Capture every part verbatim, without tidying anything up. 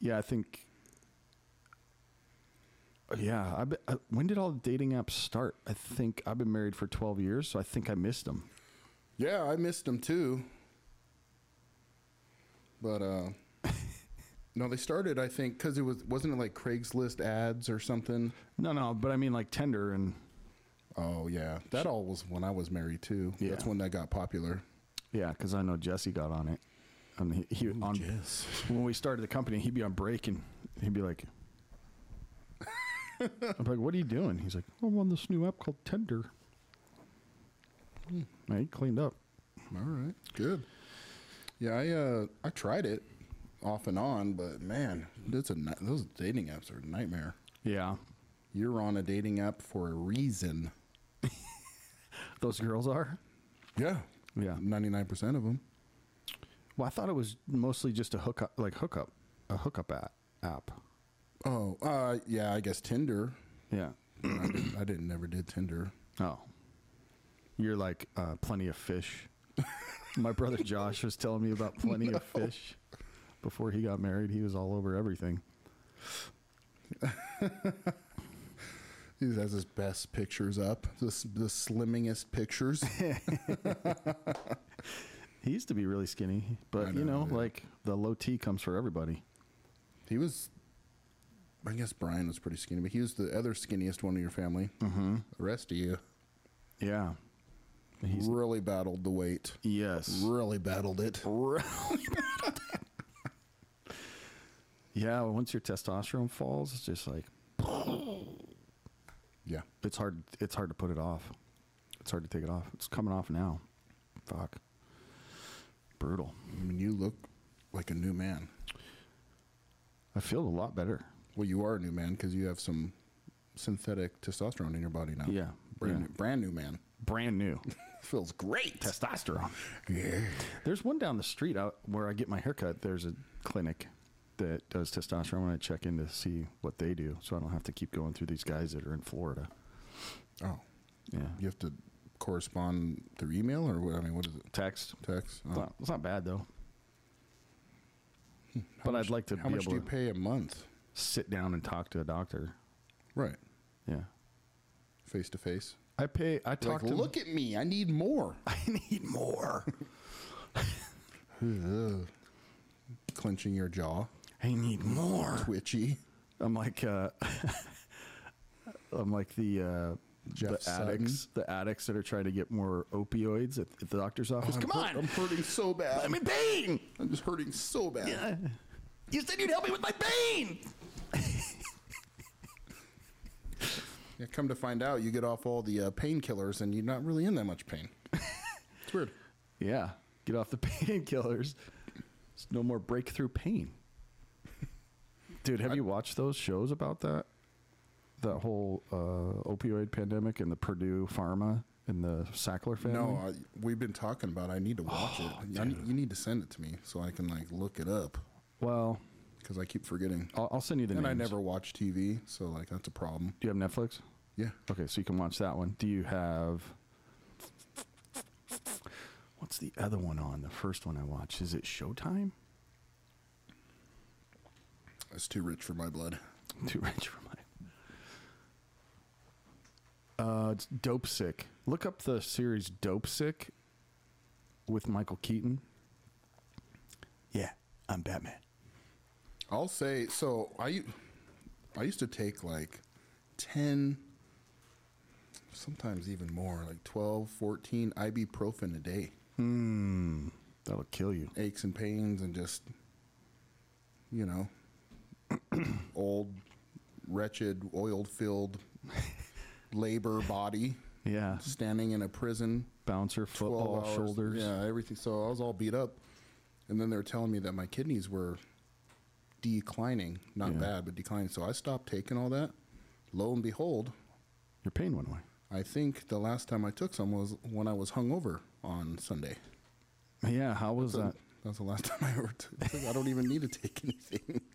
Yeah, I think. Yeah, I, be, I when did all the dating apps start? I think I've been married for twelve years, so I think I missed them. Yeah, I missed them too. But uh, no, they started. I think because it was wasn't it like Craigslist ads or something. No, no, but I mean like Tinder and. Oh yeah, that all was when I was married too. Yeah. That's when that got popular. Yeah, because I know Jesse got on it. And he, he Ooh, on Jess. when we started the company, he'd be on break and he'd be like, "I'm like, what are you doing?" He's like, "I'm on this new app called Tinder." Hmm. I he cleaned up. All right, good. Yeah, I uh, I tried it off and on, but man, it's a ni- those dating apps are a nightmare. Yeah, You're on a dating app for a reason. those girls are. Yeah, Yeah. ninety-nine percent of them. Well, I thought it was mostly just a hookup, like hookup, a hookup app. app. Oh, uh, yeah, I guess Tinder. Yeah. I, didn't, I didn't never did Tinder. Oh, you're like uh, Plenty of Fish. My brother Josh was telling me about Plenty No. of Fish before he got married. He was all over everything. He has his best pictures up, the, the slimmingest pictures. He used to be really skinny, but I you know, know, yeah. like the low T comes for everybody. He was, I guess Brian was pretty skinny, but he was the other skinniest one in your family. Mm-hmm. The rest of you Yeah. He's really battled the weight. yes. Really battled it. Really battled it. Yeah, once your testosterone falls, it's just like Yeah. it's hard it's hard to put it off. It's hard to take it off. It's coming off now. Fuck. Brutal. I mean, you look like a new man. I feel a lot better. Well, you are a new man because you have some synthetic testosterone in your body now. Yeah. Brand, Yeah. New, brand new man. Brand new. Feels great. Testosterone. Yeah. There's one down the street out where I get my haircut. There's a clinic that does testosterone when I check in to see what they do, so I don't have to keep going through these guys that are in Florida. Oh. Yeah. You have to correspond through email or what? I mean, what is it? Text. Text? Oh. It's, not, it's not bad, though. How But much- I'd like to How be much able do you to pay a month? sit down and talk to a doctor. Right. Yeah. Face to face. I pay, I talk Like, to look at me. I need more. I need more. Ugh. Clenching your jaw. I need more. Twitchy. I'm like, uh, I'm like the, uh, Jeff the addicts, the addicts that are trying to get more opioids at, at the doctor's office. Oh, Come I'm hurt- on, I'm hurting so bad. I'm in pain. I'm just hurting so bad. Yeah. You said you'd help me with my pain. Yeah, come to find out, you get off all the uh, painkillers and you're not really in that much pain. It's weird. Yeah, get off the painkillers. There's no more breakthrough pain. Dude, have I- you watched those shows about that? That whole uh, opioid pandemic and the Purdue Pharma and the Sackler family? No, I, we've been talking about it. I need to watch Oh, it. I need, you need to send it to me so I can like look it up Well, because I keep forgetting. I'll, I'll send you the And names. I never watch T V, so like that's a problem. Do you have Netflix? Yeah. Okay, so you can watch that one. Do you have... What's the other one on? The first one I watched. Is it Showtime? That's too rich for my blood. Too rich for my... Uh, it's Dope Sick. Look up the series Dope Sick with Michael Keaton. Yeah, I'm Batman. I'll say so. I I used to take like ten, sometimes even more, like twelve, fourteen ibuprofen a day. Hmm, that'll kill you. Aches and pains and just, you know, old, wretched, oil-filled labor body Yeah, standing in a prison. bouncer, football, twelve hours. shoulders. Yeah, everything. So I was all beat up. And then they were telling me that my kidneys were declining. Not Yeah. bad, but declining. So I stopped taking all that. Lo and behold, Your pain went away. I think the last time I took some was when I was hungover on Sunday. Yeah, how was So that? That's the last time I ever took. I don't even need to take anything.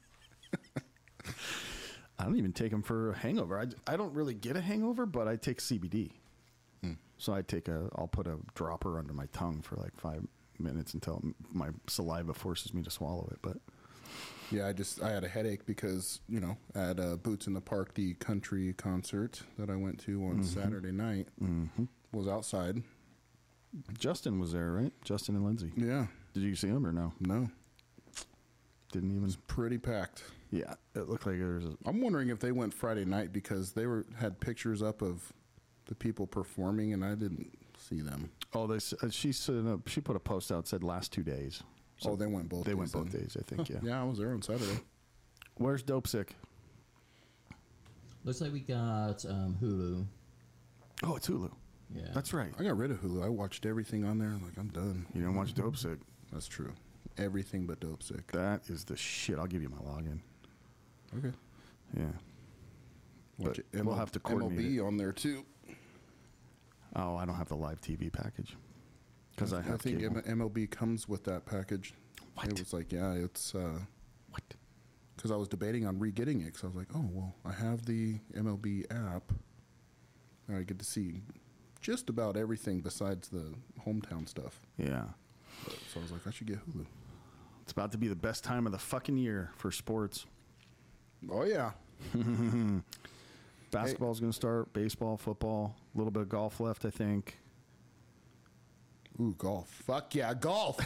I don't even take them for a hangover. I, I don't really get a hangover, but I take C B D. Hmm. So I take a, I'll put a dropper under my tongue for like five minutes until my saliva forces me to swallow it. But Yeah, I just I had a headache because you know at uh, Boots in the Park, the country concert that I went to on Mm-hmm. Saturday night Mm-hmm. was outside. Justin was there, right? Justin and Lindsay. Yeah, Did you see him or no? no, Didn't even. pretty packed. Yeah, it looked like there was a. I'm wondering if they went Friday night because they were had pictures up of the people performing, and I didn't see them. Oh, they. s- uh, She said uh, she put a post out said last two days. So oh, they went both. they days went both then. days, I think. Yeah. Yeah, I was there on Saturday. Where's Dope Sick? Looks like we got um, Hulu. Oh, it's Hulu. Yeah. That's right. I got rid of Hulu. I watched everything on there. Like I'm done. You didn't watch Dope Sick. That's true. Everything but Dope Sick. That is the shit. I'll give you my login. Okay. Yeah. Watch But it. we'll have to coordinate M L B it. on there too. Oh, I don't have the live T V package because I I have think cable. M- MLB comes with that package. What? It was like, yeah, it's uh What? because I was debating on re-getting it because I was like, oh well, I have the M L B app. And I get to see just about everything besides the hometown stuff. Yeah. But, so I was like, I should get Hulu. It's about to be the best time of the fucking year for sports. Oh yeah. Basketball's going to start, baseball, football, a little bit of golf left, I think. Ooh, golf. Fuck yeah, golf.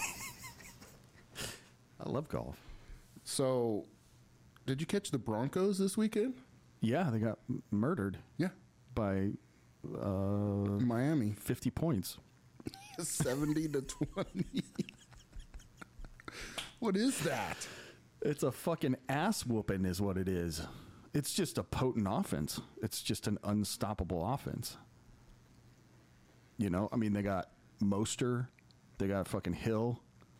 I love golf. So, did you catch the Broncos this weekend? Yeah, they got m- murdered Yeah. by uh, Miami. fifty points. seventy to twenty. What is that? It's a fucking ass whooping is what it is. It's just a potent offense. It's just an unstoppable offense. You know, I mean, they got Moster. They got fucking Hill.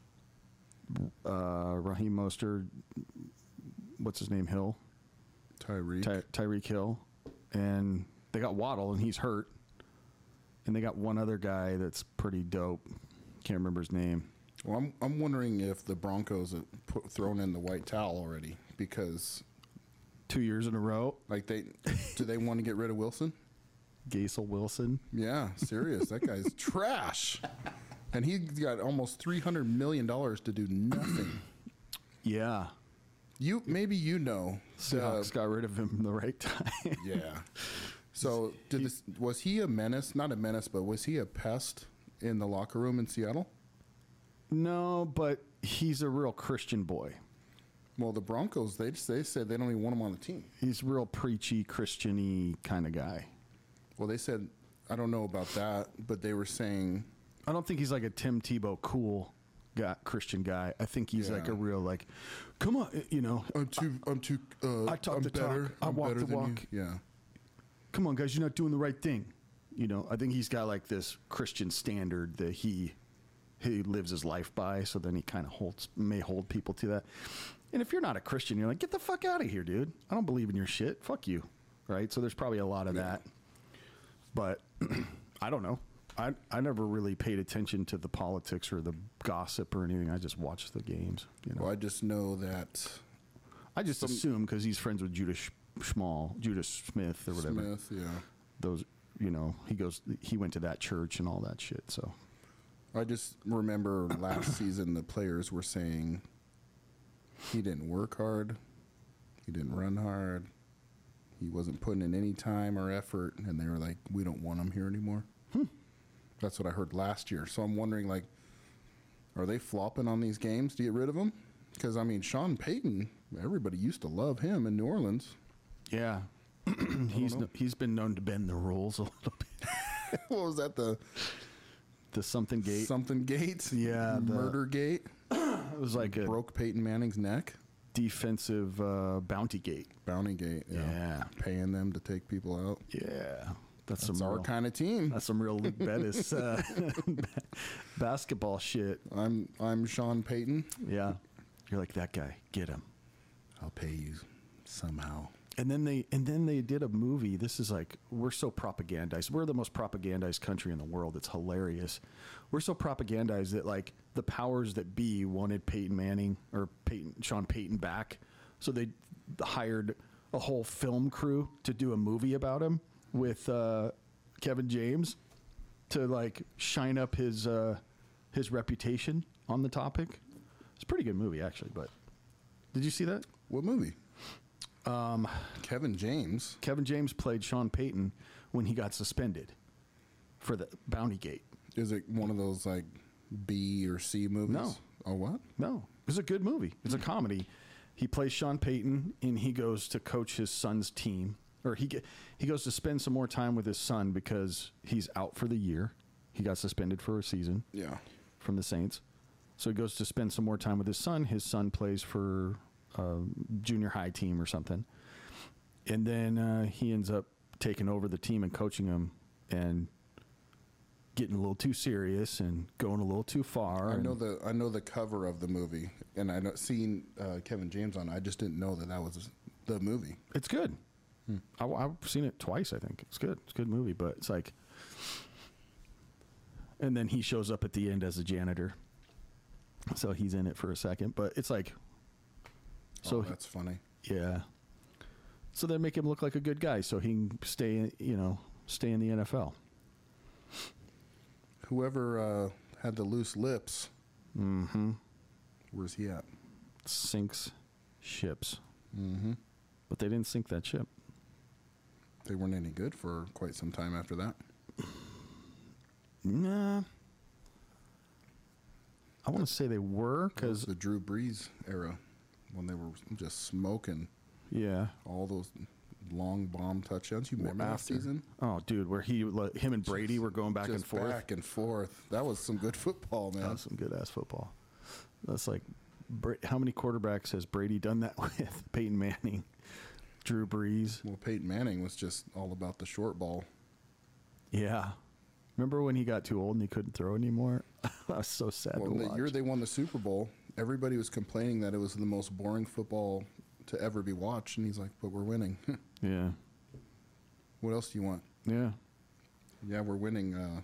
Uh, Raheem Moster. What's his name? Hill. Tyreek. Ty- Tyreek Hill. And they got Waddle, and he's hurt. And they got one other guy that's pretty dope. Can't remember his name. Well, I'm I'm wondering if the Broncos have put, thrown in the white towel already because, Two years in a row. like, they do they want to get rid of Wilson? Gaisel Wilson. Yeah, serious. That guy's trash, and he got almost three hundred million dollars to do nothing. Yeah. You maybe you know. Seahawks uh, got rid of him the right time. yeah. So did this? Was he a menace? Not a menace, but was he a pest in the locker room in Seattle? No, but he's a real Christian boy. Well, the Broncos they they said they don't even want him on the team. He's real preachy, Christian-y kind of guy. Well, they said I don't know about that, but they were saying I don't think he's like a Tim Tebow cool guy, Christian guy. I think he's like Yeah. a real like, come on, you know, I'm too I'm too uh, I talk I'm the better. talk, I I'm walk better the than walk. You. Yeah. come on, guys, you're not doing the right thing. You know, I think he's got like this Christian standard that he he lives his life by. So then he kind of holds may hold people to that. And if you're not a Christian, you're like, get the fuck out of here, dude. I don't believe in your shit. Fuck you, right? So there's probably a lot of that. But I don't know. I I never really paid attention to the politics or the gossip or anything. I just watched the games. You know, Well, I just know that I just some- assume because he's friends with Judas Sch- Schmall, Judas Smith or whatever. Smith, yeah. Those, you know, he goes, he went to that church and all that shit. So I just remember last season the players were saying he didn't work hard, he didn't run hard, he wasn't putting in any time or effort, and they were like, "We don't want him here anymore." Hmm. That's what I heard last year. So I'm wondering, like, are they flopping on these games to get rid of him? Because I mean, Sean Payton, everybody used to love him in New Orleans. yeah, he's know. no, he's been known to bend the rules a little bit. What was that? The The something gate. something gate? Yeah, the- murder gate. It was like a Broke Peyton Manning's neck. defensive uh, bounty gate. Bounty gate. Yeah. Yeah. Paying them to take people out. Yeah, that's, That's some our real, kind of team. That's some real Luke Bettis uh, basketball shit. I'm I'm Sean Payton. Yeah, you're like that guy. Get him. I'll pay you somehow. And then they and then they did a movie. This is like, we're so propagandized. We're the most propagandized country in the world. It's hilarious. We're so propagandized that like the powers that be wanted Peyton Manning or Peyton Sean Payton back, so they hired a whole film crew to do a movie about him with uh, Kevin James to like shine up his uh, his reputation on the topic. It's a pretty good movie actually, but Did you see that? What movie? Um, Kevin James. Kevin James played Sean Payton when he got suspended for the Bounty Gate. Is it one of those like B or C movies? No. Oh, what? No, it's a good movie. It's a comedy. He plays Sean Payton, and he goes to coach his son's team, or he get, he goes to spend some more time with his son because he's out for the year. He got suspended for a season. Yeah. From the Saints, so he goes to spend some more time with his son. His son plays for a junior high team or something, and then uh, he ends up taking over the team and coaching them, and getting a little too serious and going a little too far. I know the I know the cover of the movie, and I know seen uh, Kevin James on. I just didn't know that that was the movie. It's good. Hmm. I, I've seen it twice. I think it's good. It's a good movie, but it's like, and then he shows up at the end as a janitor, so he's in it for a second. But it's like, so oh, that's funny. Yeah. So they make him look like a good guy, so he can stay, you know, stay in the N F L. Whoever uh, had the loose lips, Mm-hmm. where's he at? Sinks ships. Mm-hmm. But they didn't sink that ship. They weren't any good for quite some time after that. Nah. I want to say they were, because... the Drew Brees era, when they were just smoking Yeah. all those long bomb touchdowns. You remember that After. season? Oh, dude, where he, like, him and Brady Just- were going back and Just forth. back and forth. That was some good football, That man. was some good-ass football. That's like, Bra- how many quarterbacks has Brady done that with? Peyton Manning, Drew Brees. Well, Peyton Manning was just all about the short ball. Yeah. Remember when he got too old and he couldn't throw anymore? I was so sad Well, to the watch. year they won the Super Bowl, everybody was complaining that it was the most boring football to ever be watched, and he's like, "But we're winning. Yeah. What else do you want?" Yeah. Yeah, we're winning uh,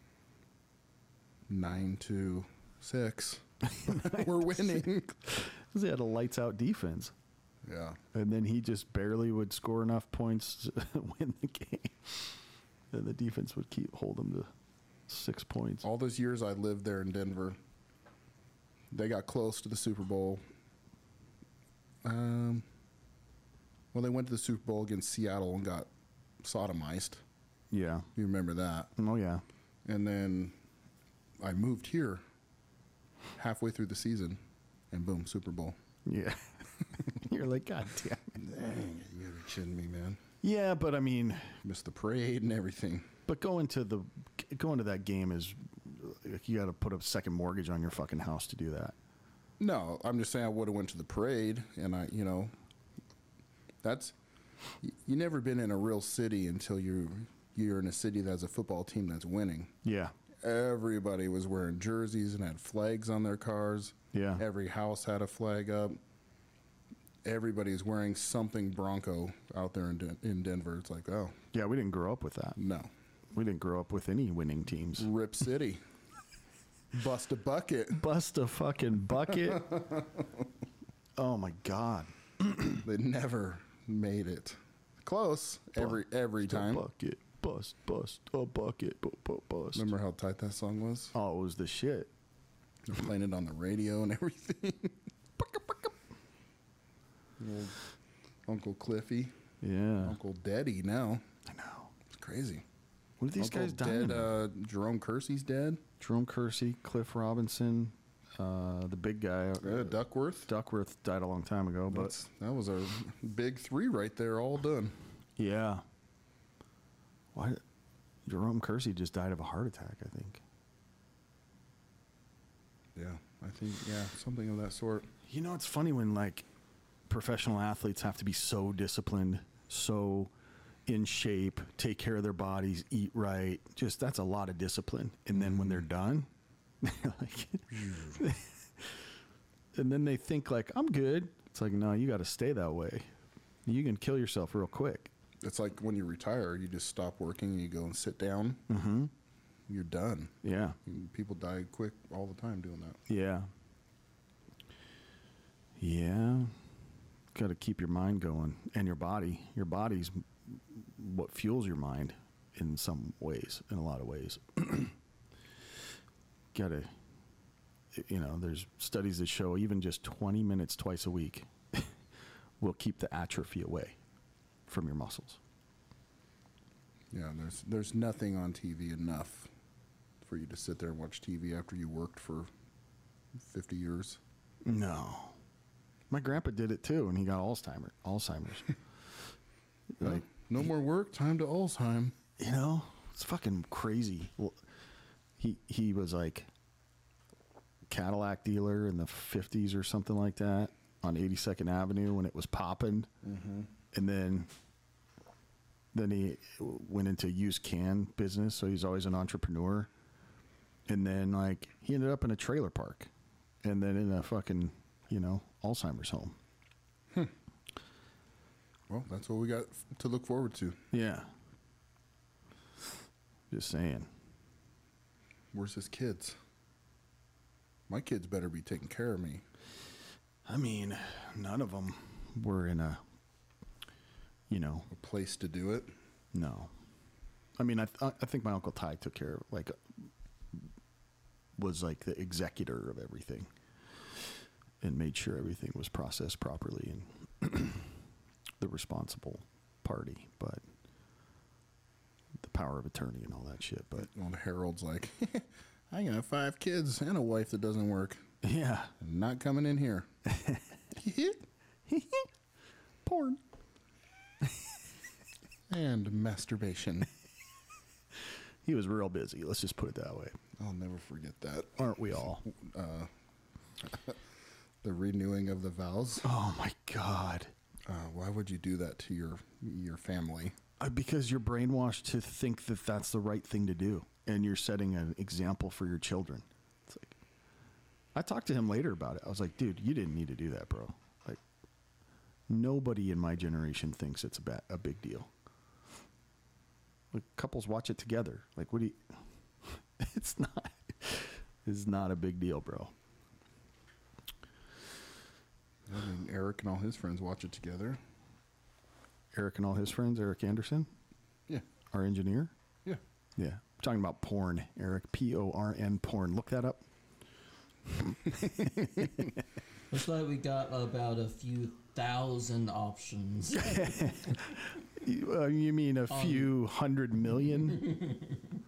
nine to six. We're winning. Because they had a lights-out defense. Yeah. And then he just barely would score enough points to win the game. And the defense would keep hold them to six points. All those years I lived there in Denver, they got close to the Super Bowl. Um, well, they went to the Super Bowl against Seattle and got sodomized. Yeah. You remember that? Oh, yeah. And then I moved here halfway through the season, and boom, Super Bowl. Yeah. You're like, God damn it. Dang, you're kidding me, man. Yeah, but I mean, Missed the parade and everything. but going to the going to that game is like, you got to put a second mortgage on your fucking house to do that. No, I'm just saying I would have went to the parade, and I, you know, that's you, you never been in a real city until you you're in a city that has a football team that's winning. Yeah. Everybody was wearing jerseys and had flags on their cars. Yeah. Every house had a flag up. Everybody's wearing something Bronco out there in Den- in Denver. It's like, oh, Yeah, we didn't grow up with that. no. We didn't grow up with any winning teams. Rip City. Bust a bucket. Bust a fucking bucket. Oh my God. They never made it. Close every every Bust a time. bucket. Bust, bust a bucket. Bu- bu- Bust. Remember how tight that song was? Oh, it was the shit. They're playing it on the radio and everything. Old Uncle Cliffy, Yeah. Uncle Daddy. Now I know. it's crazy. What are these Uncle guys dying dead. of? Uh, Jerome Kersey's dead. Jerome Kersey, Cliff Robinson, uh, the big guy. Uh, Duckworth. Duckworth died a long time ago, but That's, that was our big three right there, all done. yeah. Why? Jerome Kersey just died of a heart attack, I think. Yeah, I think yeah, something of that sort. You know, it's funny when like professional athletes have to be so disciplined, so in shape, take care of their bodies, eat right. Just that's a lot of discipline. And then when they're done, they're like, and then they think like, I'm good. It's like, no, you got to stay that way. You can kill yourself real quick. It's like when you retire, you just stop working and you go and sit down. Mm-hmm. You're done. Yeah. People die quick all the time doing that. Yeah. Yeah. Got to keep your mind going and your body. Your body's what fuels your mind in some ways, in a lot of ways. Got to, you know, there's studies that show even just twenty minutes twice a week will keep the atrophy away from your muscles. Yeah, there's there's nothing on T V enough for you to sit there and watch T V after you worked for fifty years. No. My grandpa did it too, and he got Alzheimer, Alzheimer's. Like, no more work, time to Alzheimer. you know, it's fucking crazy. Well, he he was like Cadillac dealer in the fifties or something like that on eighty-second Avenue when it was popping. Mm-hmm. And then then he went into used can business, so he's always an entrepreneur. And then like he ended up in a trailer park and then in a fucking, you know, Alzheimer's home. Hmm. Well, that's what we got to look forward to. Yeah. Just saying. Where's his kids? My kids better be taking care of me. I mean, none of them were in a, you know, A place to do it. no. I mean, I th- I think my Uncle Ty took care of, like, was like the executor of everything and made sure everything was processed properly and the responsible party, but the power of attorney and all that shit. But Well, the Harold's like, I got five kids and a wife that doesn't work. yeah, Not coming in here. porn. And masturbation. He was real busy. Let's just put it that way. I'll never forget that. Aren't we all? The renewing of the vows. Oh my God. Uh, why would you do that to your your family? Uh, because you're brainwashed to think that that's the right thing to do, and you're setting an example for your children. It's like, I talked to him later about it. I was like, dude, you didn't need to do that, bro. Like, nobody in my generation thinks it's a, ba- a big deal. Like, couples watch it together. Like, what do you... It's not... It's not a big deal, bro. I mean, Eric and all his friends watch it together. Eric and all his friends, Eric Anderson, Yeah. our engineer. Yeah. Yeah. I'm talking about porn, Eric. P O R N, porn. Look that up. Looks like we got about a few thousand options. You, uh, you mean a Um, few hundred million?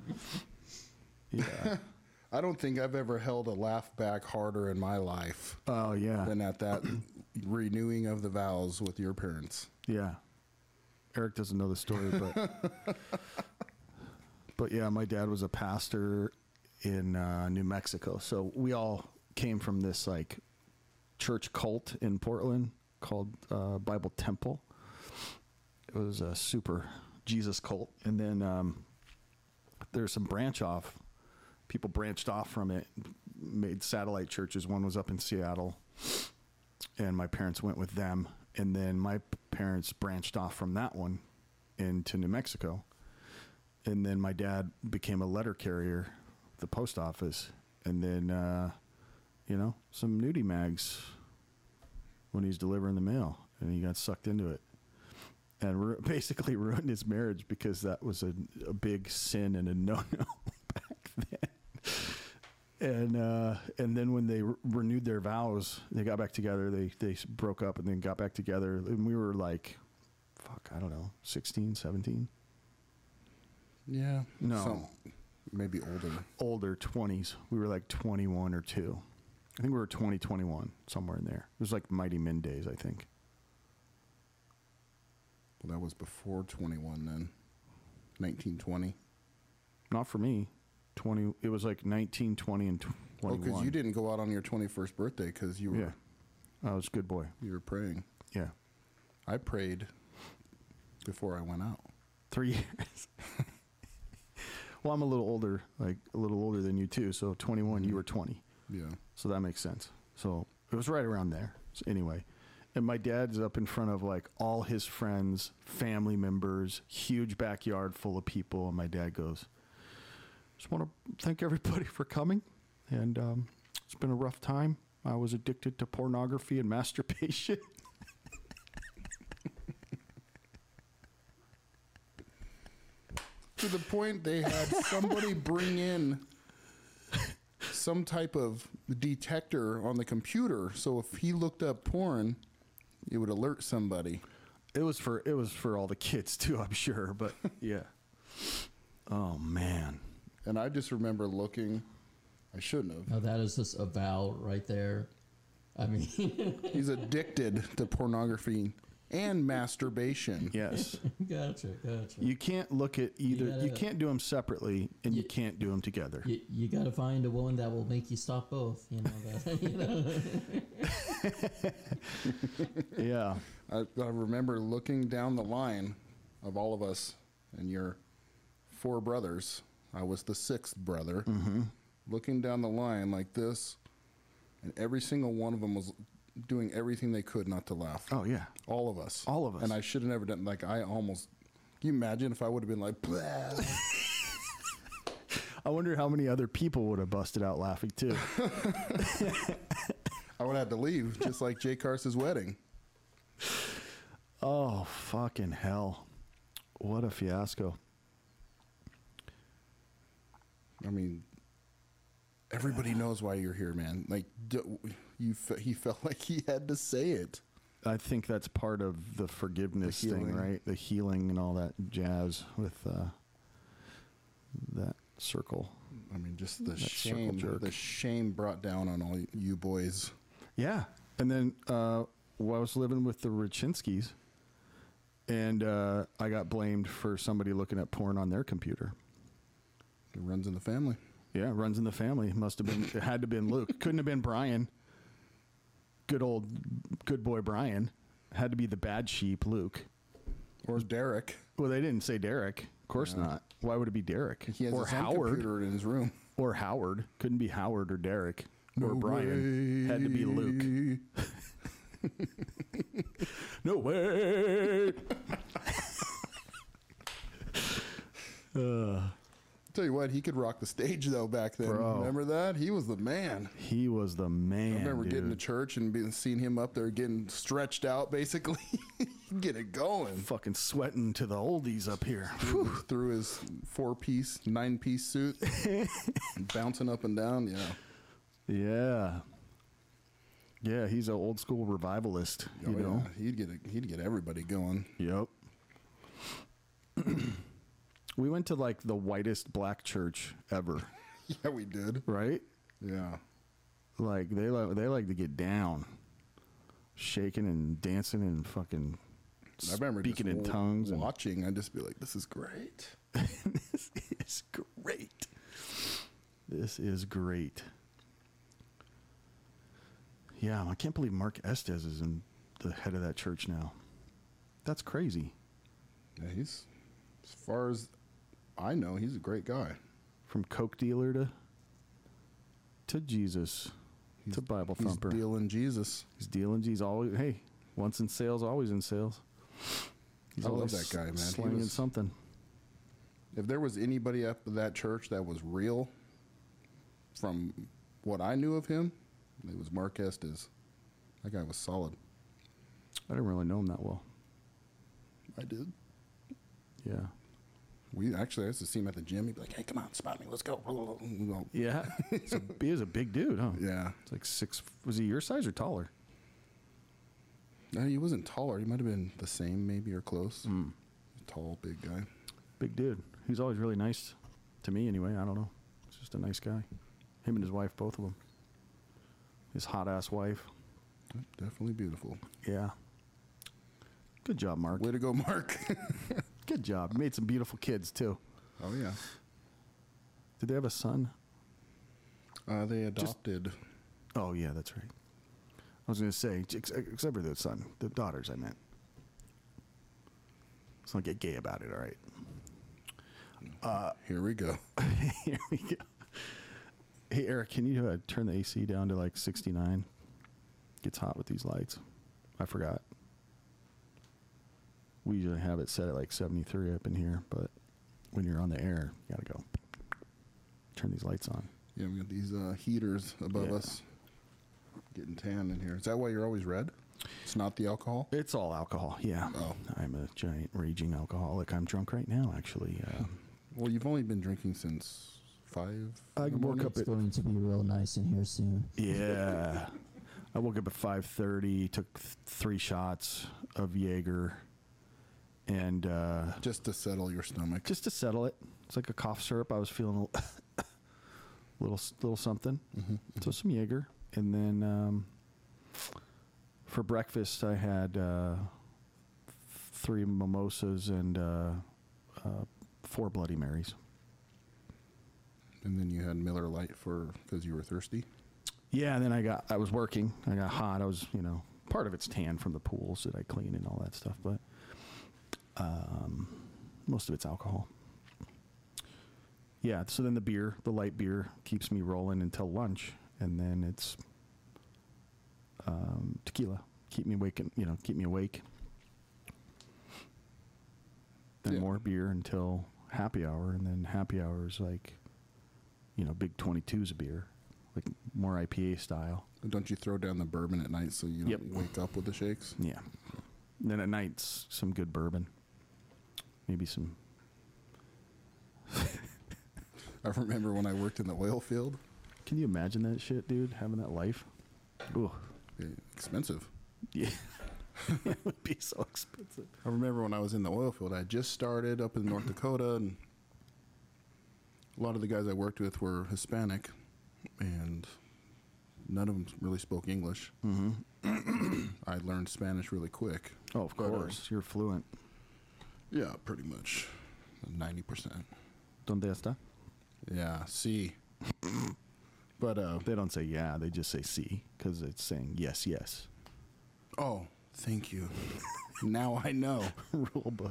Yeah. I don't think I've ever held a laugh back harder in my life Oh, yeah. than at that renewing of the vows with your parents. Yeah. Eric doesn't know the story, but but yeah, my dad was a pastor in uh, New Mexico, so we all came from this like church cult in Portland called uh, Bible Temple. It was a super Jesus cult, and then um, there's some branch off. People branched off from it, made satellite churches. One was up in Seattle, and my parents went with them. And then my p- parents branched off from that one into New Mexico. And then my dad became a letter carrier at the post office. And then, uh, you know, some nudie mags when he's delivering the mail. And he got sucked into it. And ru- basically ruined his marriage because that was a, a big sin and a no-no back then. And uh, and then when they re- renewed their vows, they got back together. They they s- broke up and then got back together. And we were like, fuck, I don't know, sixteen, seventeen? Yeah. No. Some, maybe older. Older, twenties. We were like twenty-one or two. I think we were twenty, twenty-one, somewhere in there. It was like Mighty Min days, I think. Well, that was before twenty-one then. nineteen twenty. Not for me. twenty. It was like nineteen, twenty, and Oh, twenty-one. because you didn't go out on your twenty-first birthday because you were Yeah. I was a good boy. you were praying. Yeah. I prayed before I went out. Three years. Well, I'm a little older, like a little older than you too. So twenty-one, you were twenty. Yeah. So that makes sense. So it was right around there. So anyway, and my dad's up in front of like all his friends, family members, huge backyard full of people. And my dad goes, just want to thank everybody for coming. And um, it's been a rough time. I was addicted to pornography and masturbation. To the point they had somebody bring in some type of detector on the computer. So if he looked up porn, It would alert somebody. It was for it was for all the kids too, I'm sure. But yeah. Oh man. And I just remember looking. I shouldn't have. Now that is just a vow right there. I mean, He's addicted to pornography and masturbation. Yes. gotcha, gotcha. You can't look at either. You, gotta- can't do them separately, and you, You- can't do them together. You, you got to find a woman that will make you stop both. You know that. You know? Yeah. I, I remember looking down the line of all of us and your four brothers. I was the sixth brother. Mm-hmm. Looking down the line like this, and every single one of them was doing everything they could not to laugh. Oh yeah. All of us. All of us. And I should have never done. Like I almost. Can you imagine if I would have been like, blah. I wonder how many other people would have busted out laughing too. I would have had to leave, just like Jay Carson's wedding. Oh fucking hell! What a fiasco. I mean, everybody knows why you're here, man. Like, do, you, fe- he felt like he had to say it. I think that's part of the forgiveness The thing, healing. right? The healing and all that jazz with uh, that circle. I mean, just the That circle shame, jerk. the shame brought down on all you boys. Yeah. And then uh, well, I was living with the Rachinskis, and uh, I got blamed for somebody looking at porn on their computer. It runs in the family. Yeah, runs in the family. Must have been. It had to have been Luke. Couldn't have been Brian. Good old, good boy Brian. Had to be the bad sheep, Luke. Or Derek. Well, they didn't say Derek. Of course Yeah. not. Why would it be Derek? He has or his own Howard? computer in his room. Or Howard. Couldn't be Howard or Derek or No Brian. way. Had to be Luke. No way. uh, Tell you what, he could rock the stage though back then. Bro. Remember that? He was the man. he was the man. I remember dude. getting to church and being seeing him up there getting stretched out, basically, get it going. fucking sweating to the oldies up here. Through, through his four-piece, nine-piece suit, bouncing up and down. Yeah, Yeah. Yeah, he's an old school revivalist, you Oh, know. yeah. he'd get a, he'd get everybody going. Yep. We went to like the whitest black church ever, Yeah, we did. right? Yeah, Like they like they like to get down, shaking and dancing and fucking I remember speaking just in w- tongues. And watching. I'd just be like, "This is great." this is great. This is great. Yeah, I can't believe Mark Estes is in the head of that church now. That's crazy. Yeah, he's as far as I know, he's a great guy. From coke dealer to to Jesus He's, to Bible he's thumper. dealing Jesus. He's dealing. He's always hey, once in sales, always in sales. He's I love always that guy, man. He Slinging was- something. If there was anybody up at that church that was real, from what I knew of him, it was Mark Estes. That guy was solid. I didn't really know him that well. I did. Yeah. We actually, I used to see him at the gym. He'd be like, "Hey, come on, spot me. Let's go." Yeah. He's a, he is a big dude, huh? Yeah. It's like six. Was he your size or taller? No, he wasn't taller. He might have been the same, maybe, or close. Mm. Tall, big guy. Big dude. He's always really nice to me, anyway. I don't know. He's just a nice guy. Him and his wife, both of them. His hot ass wife. Definitely beautiful. Yeah. Good job, Mark. Way to go, Mark. Good job. Made some beautiful kids too. Oh, yeah. Did they have a son? Uh, they adopted. Oh yeah, that's right. I was going to say, ex- except for the son, the daughters. I meant. Let's not get gay about it. All right. Uh, Here we go. here we go. Hey Eric, can you uh, turn the A C down to like sixty-nine? Gets hot with these lights. I forgot. We usually have it set at like seventy-three up in here, but when you're on the air, you gotta go turn these lights on. Yeah, we got these uh, heaters above Yeah. us. Getting tan in here. Is that why you're always red? It's not the alcohol? It's all alcohol. Yeah. Oh. I'm a giant raging alcoholic. I'm drunk right now, actually. Uh, Well, you've only been drinking since five. I in the woke morning? up It's going to be real nice in here soon. yeah. I woke up at five thirty, took th- three shots of Jaeger, and uh, Just to settle your stomach. just to settle it. It's like a cough syrup. I was feeling a little little something. Mm-hmm. So some Jaeger, and then um, for breakfast I had uh, three mimosas and uh, uh, four Bloody Marys. And then you had Miller Lite for because you were thirsty. Yeah, and then I got I was working. I got hot. I was, you know, part of it's tan from the pools that I clean and all that stuff, but um, most of it's alcohol. Yeah, so then the beer, the light beer, keeps me rolling until lunch, and then it's um, tequila. Keep me waking, you know, keep me awake. Then Yeah. more beer until happy hour, and then happy hour is like, you know, big twenty-twos of beer, like more I P A style. Don't you throw down the bourbon at night so you don't Yep. wake up with the shakes? Yeah. And then at nights, some good bourbon. Maybe some. I remember when I worked in the oil field. Can you imagine that shit, dude? Having that life? Ooh. eh, Expensive. Yeah. It would be so expensive. I remember when I was in the oil field, I just started up in North Dakota, and a lot of the guys I worked with were Hispanic, and none of them really spoke English. Mm-hmm. I learned Spanish really quick. Oh, of But, uh, course. You're fluent. Yeah, pretty much. ninety percent. Donde está? Yeah, see. But, uh, They don't say yeah. They just say sí because it's saying yes, yes. oh, thank you. Now I know. Rule book.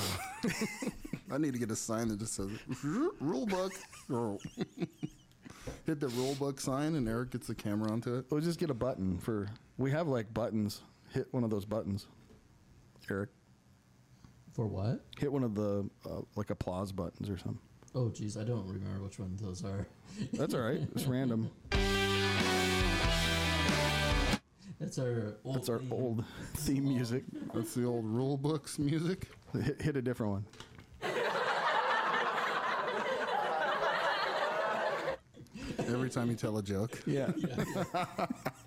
I need to get a sign that just says rule book. Or hit the rule book sign, and Eric gets the camera onto it. We'll just get a button for. We have like buttons. Hit one of those buttons. Eric, For what? hit one of the uh, like applause buttons or something. Oh, geez, I don't remember which one those are. That's all right. It's random. That's our old. That's our theme. old theme music. That's the old rule books music. Hit, hit a different one. Every time you tell a joke. Yeah. Yeah, yeah.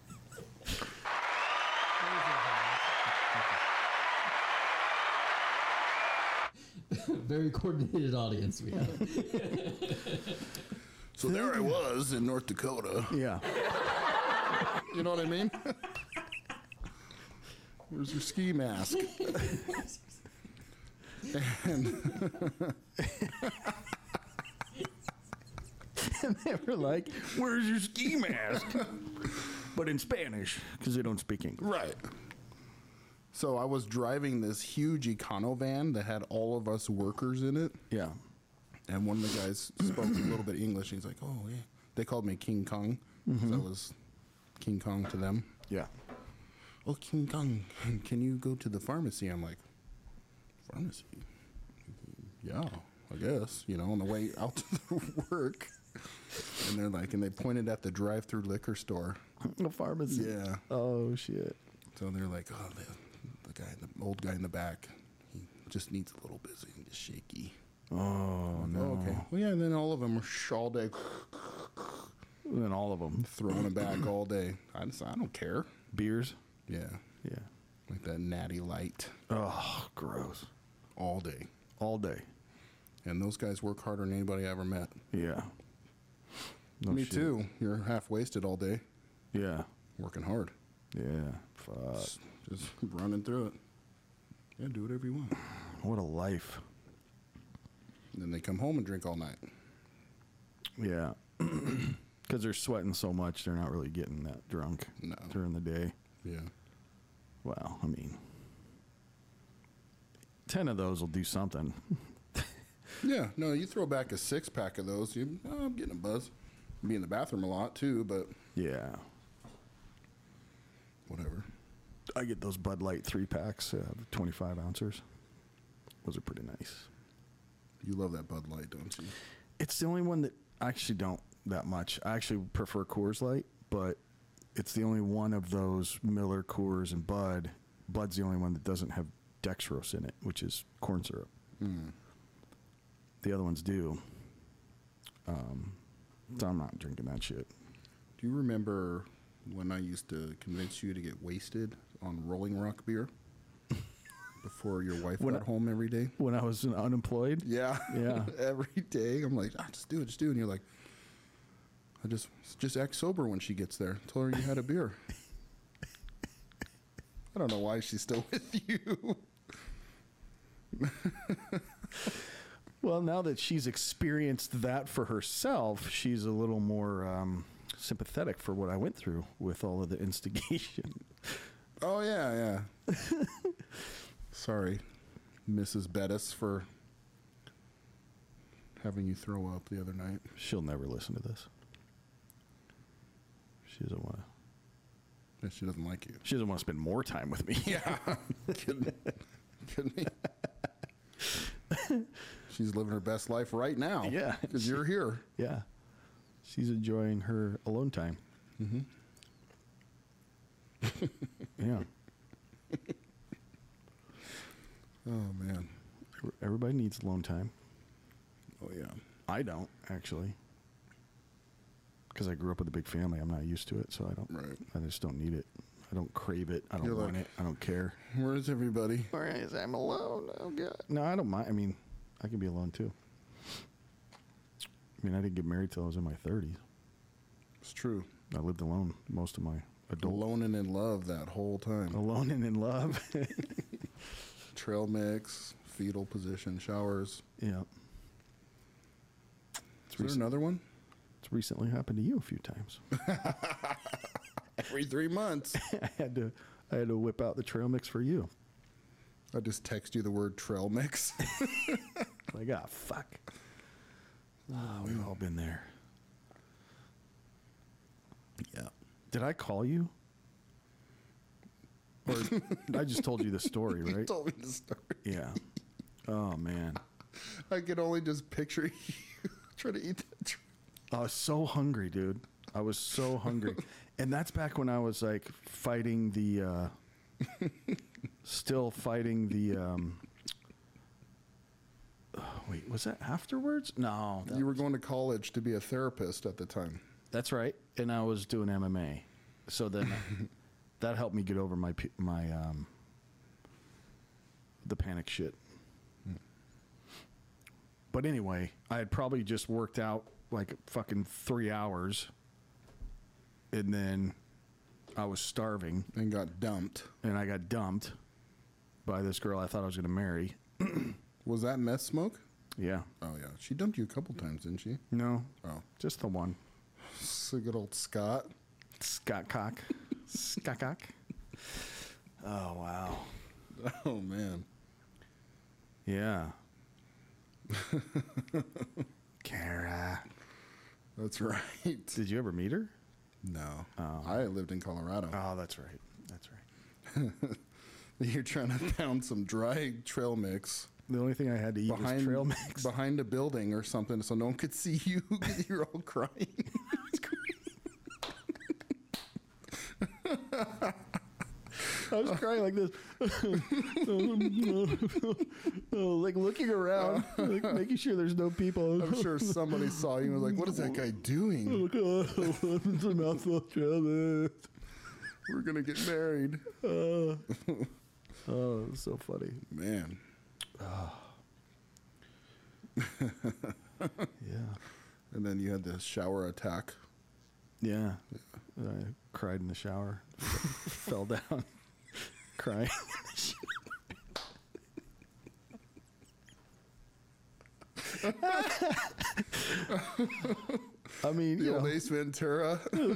Very coordinated audience we have. So there I was in North Dakota. Yeah. You know what I mean? Where's your ski mask? And And they were like, "Where's your ski mask?" But in Spanish, because they don't speak English. right. So I was driving this huge econo van that had all of us workers in it. Yeah. And one of the guys spoke a little bit English. He's like, "Oh yeah." They called me King Kong. So I was King Kong to them. Yeah. Oh, King Kong, can you go to the pharmacy? I'm like, pharmacy? Yeah, I guess. You know, on the way out to work. And they're like, and they pointed at the drive-through liquor store. A pharmacy. Yeah. Oh shit. So they're like, oh, the, the guy, the old guy in the back, he just needs a little busy and just shaky. Oh no. Oh, okay. Well, yeah, and then all of them were all day And then all of them throwing it back all day. I just, I don't care. beers. Yeah, Yeah. like that natty light Oh, gross. all day. All day. And those guys work harder than anybody I ever met. Yeah. No Me shit. too. You're half wasted all day, Yeah. working hard, Yeah. Fuck. just, just running through it. Yeah, do whatever you want. What a life. And then they come home and drink all night. Yeah. Because they're sweating so much, they're not really getting that drunk No. during the day. Yeah. Well, I mean, ten of those will do something. Yeah. No, you throw back a six pack of those, you, oh, I'm getting a buzz. Be in the bathroom a lot too, but Yeah. whatever. I get those Bud Light three packs, uh, twenty-five ounces. Those are pretty nice. You love that Bud Light, don't you? It's the only one that I actually don't that much. I actually prefer Coors Light, but it's the only one of those Miller, Coors, and Bud. Bud's the only one that doesn't have dextrose in it, which is corn syrup. Mm. The other ones do. Um, so I'm not drinking that shit. Do you remember when I used to convince you to get wasted on Rolling Rock beer before your wife When got I- home every day? When I was unemployed. Yeah. Yeah. Every day. I'm like, ah, just do it, just do it. And you're like, I just just act sober when she gets there. Tell her you had a beer. I don't know why she's still with you. Well, now that she's experienced that for herself, she's a little more um, sympathetic for what I went through with all of the instigation. Oh, yeah, yeah. Sorry, Missus Bettis, for having you throw up the other night. She'll never listen to this. She doesn't want to. Yeah, she doesn't like you. She doesn't want to spend more time with me. Yeah. Kidding, kidding me? She's living her best life right now. Yeah. Because you're here. Yeah. She's enjoying her alone time. Mm-hmm. Yeah. Oh, man. Everybody needs alone time. Oh, yeah. I don't, actually. Because I grew up with a big family. I'm not used to it, so I don't. Right. I just don't need it. I don't crave it. I don't You're want like- it. I don't care. Where's everybody? Where is I'm alone? Oh, God. No, I don't mind. I mean, I can be alone, too. I mean, I didn't get married till I was in my thirties. It's true. I lived alone most of my adult. Alone and in love that whole time. Alone and in love. Trail mix, fetal position, showers. Yeah. Is there another one? It's recently happened to you a few times. Every three months. I had to I had to whip out the trail mix for you. I just text you the word trail mix. Like, ah, fuck. Oh, we've all been there. Yeah. Did I call you? Or I just told you the story, You right? told me the story. Yeah. Oh, man. I could only just picture you trying to eat that trail. I was so hungry, dude. I was so hungry. And that's back when I was like fighting the, uh, still fighting the, um, oh, wait, was that afterwards? No. that You were was- going to college to be a therapist at the time. That's right. And I was doing M M A. So then that helped me get over my, p- my, um, the panic shit. But anyway, I had probably just worked out like fucking three hours. And then I was starving. And got dumped. And I got dumped by this girl I thought I was going to marry. Was that meth smoke? Yeah. Oh, yeah. She dumped you a couple times, didn't she? No. Oh. Just the one. So good old Scott. Scott Cock. Scott Cock. Oh, wow. Oh, man. Yeah. Kara. That's right. Did you ever meet her? No. Oh. I lived in Colorado. Oh, that's right. That's right. You're trying to pound some dry trail mix The only thing I had to eat was behind trail mix. behind a building or something so no one could see you because you're all crying. I was crying like this, oh, like looking around, like making sure there's no people. I'm sure somebody saw you and was like, what is that guy doing? It's a mouthful of trail mix. We're going to get married. Uh, oh, it was so funny. Man. Yeah. And then you had the shower attack. Yeah. I cried in the shower. Fell down. Crying. I mean, The you old know, Ace Ventura.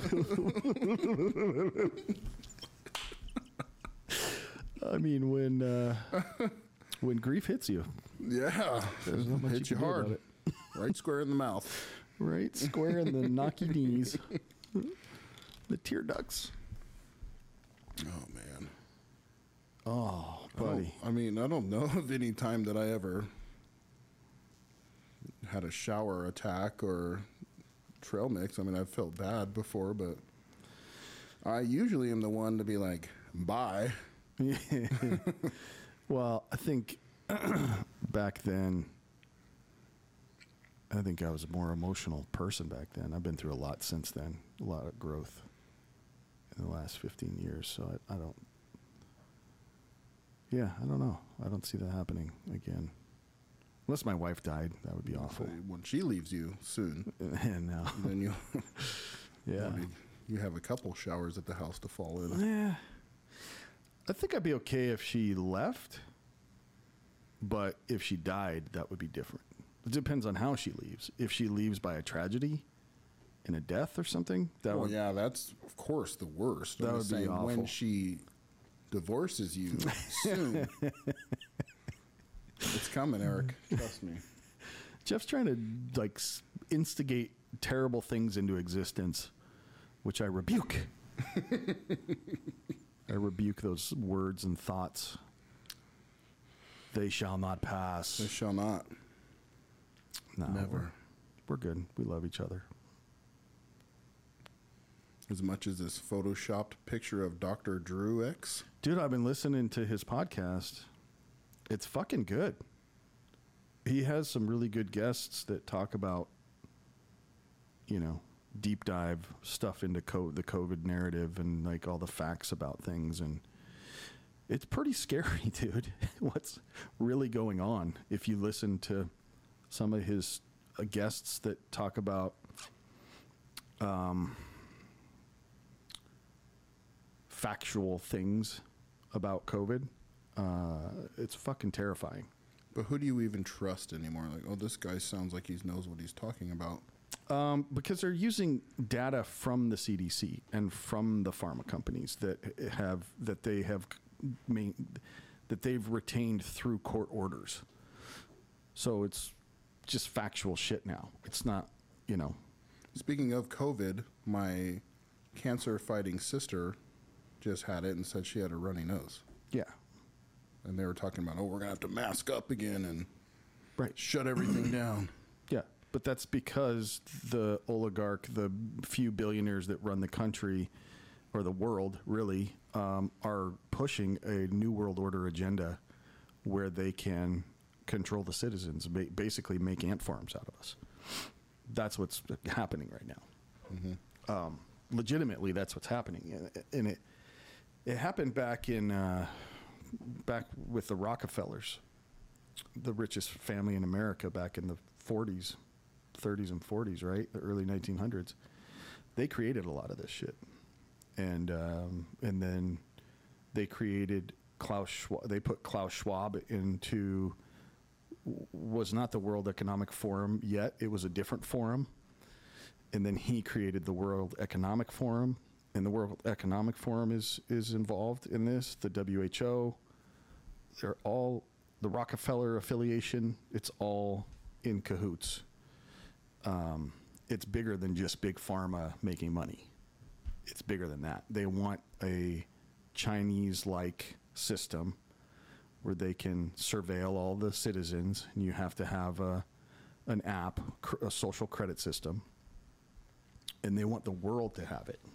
I mean, when uh, when grief hits you, Yeah. there's not much Hit you you can do hard. about it. Right square in the mouth. Right, square in the knocky knees, the tear ducts. Oh, man. Oh, I don't- buddy. I mean, I don't know of any time that I ever had a shower attack or trail mix. I mean, I've felt bad before, but I usually am the one to be like, bye. Well, I think back then, I think I was a more emotional person back then. I've been through a lot since then, a lot of growth. in the last fifteen years. So I, I don't. Yeah, I don't know. I don't see that happening again. Unless my wife died, that would be awful. When she leaves you soon, And now, then you yeah, you have a couple showers at the house to fall in. yeah. I think I'd be okay if she left, but if she died, that would be different. It depends on how she leaves. If she leaves by a tragedy, in a death or something, that Well, would yeah, that's of course the worst. That I'm would just be saying when awful. she divorces you soon. It's coming, Eric. Trust me. Jeff's trying to like s- instigate terrible things into existence, which I rebuke. I rebuke those words and thoughts. They shall not pass. They shall not. No, Never. We're, we're good. We love each other. As much as this photoshopped picture of Doctor Drew X. Dude, I've been listening to his podcast. It's fucking good. He has some really good guests that talk about, you know, deep dive stuff into co- the COVID narrative and like all the facts about things. And it's pretty scary, dude, what's really going on. If you listen to some of his uh, guests that talk about, um, factual things about COVID, uh, it's fucking terrifying. But who do you even trust anymore? Like, oh, this guy sounds like he knows what he's talking about. Um, because they're using data from the C D C and from the pharma companies that have that they have main, that they've retained through court orders. So it's just factual shit now. It's not, you know. Speaking of COVID, my cancer-fighting sister just had it and said she had a runny nose. Yeah. And they were talking about, oh, we're going to have to mask up again and Right. shut everything down. Yeah, but that's because the oligarch, the few billionaires that run the country or the world, really, um, are pushing a new world order agenda where they can control the citizens, ba- basically make ant farms out of us. That's what's happening right now. Mm-hmm. Um, legitimately, that's what's happening, and it it happened back in uh, back with the Rockefellers, the richest family in America back in the forties, thirties and forties, right? The early nineteen hundreds. They created a lot of this shit. And um, and then they created Klaus Schwab. They put Klaus Schwab into, was not the World Economic Forum yet. It was a different forum. And then he created the World Economic Forum. And the World Economic Forum is, is involved in this. The W H O. They're all, the Rockefeller affiliation, it's all in cahoots. Um, it's bigger than just big pharma making money. It's bigger than that. They want a Chinese-like system where they can surveil all the citizens, and you have to have a, an app, cr- a social credit system, and they want the world to have it.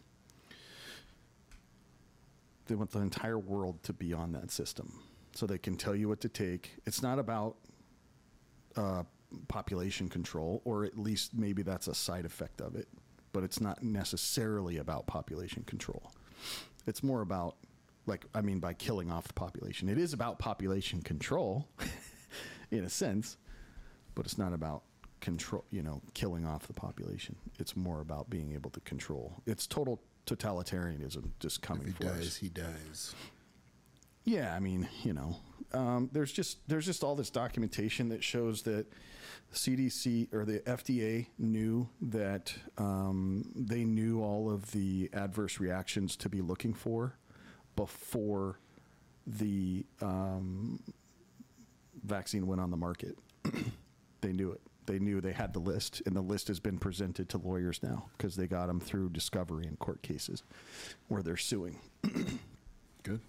They want the entire world to be on that system, so they can tell you what to take. It's not about uh, population control, or at least maybe that's a side effect of it, but it's not necessarily about population control. It's more about, like, I mean, by killing off the population. It is about population control, in a sense, but it's not about control, you know, killing off the population. It's more about being able to control. It's total totalitarianism just coming If he for dies, us. he dies. Yeah, I mean, you know, um, there's just there's just all this documentation that shows that C D C or the F D A knew that um, they knew all of the adverse reactions to be looking for before the um, vaccine went on the market. They knew it. They knew they had the list, and the list has been presented to lawyers now because they got them through discovery in court cases where they're suing. Good.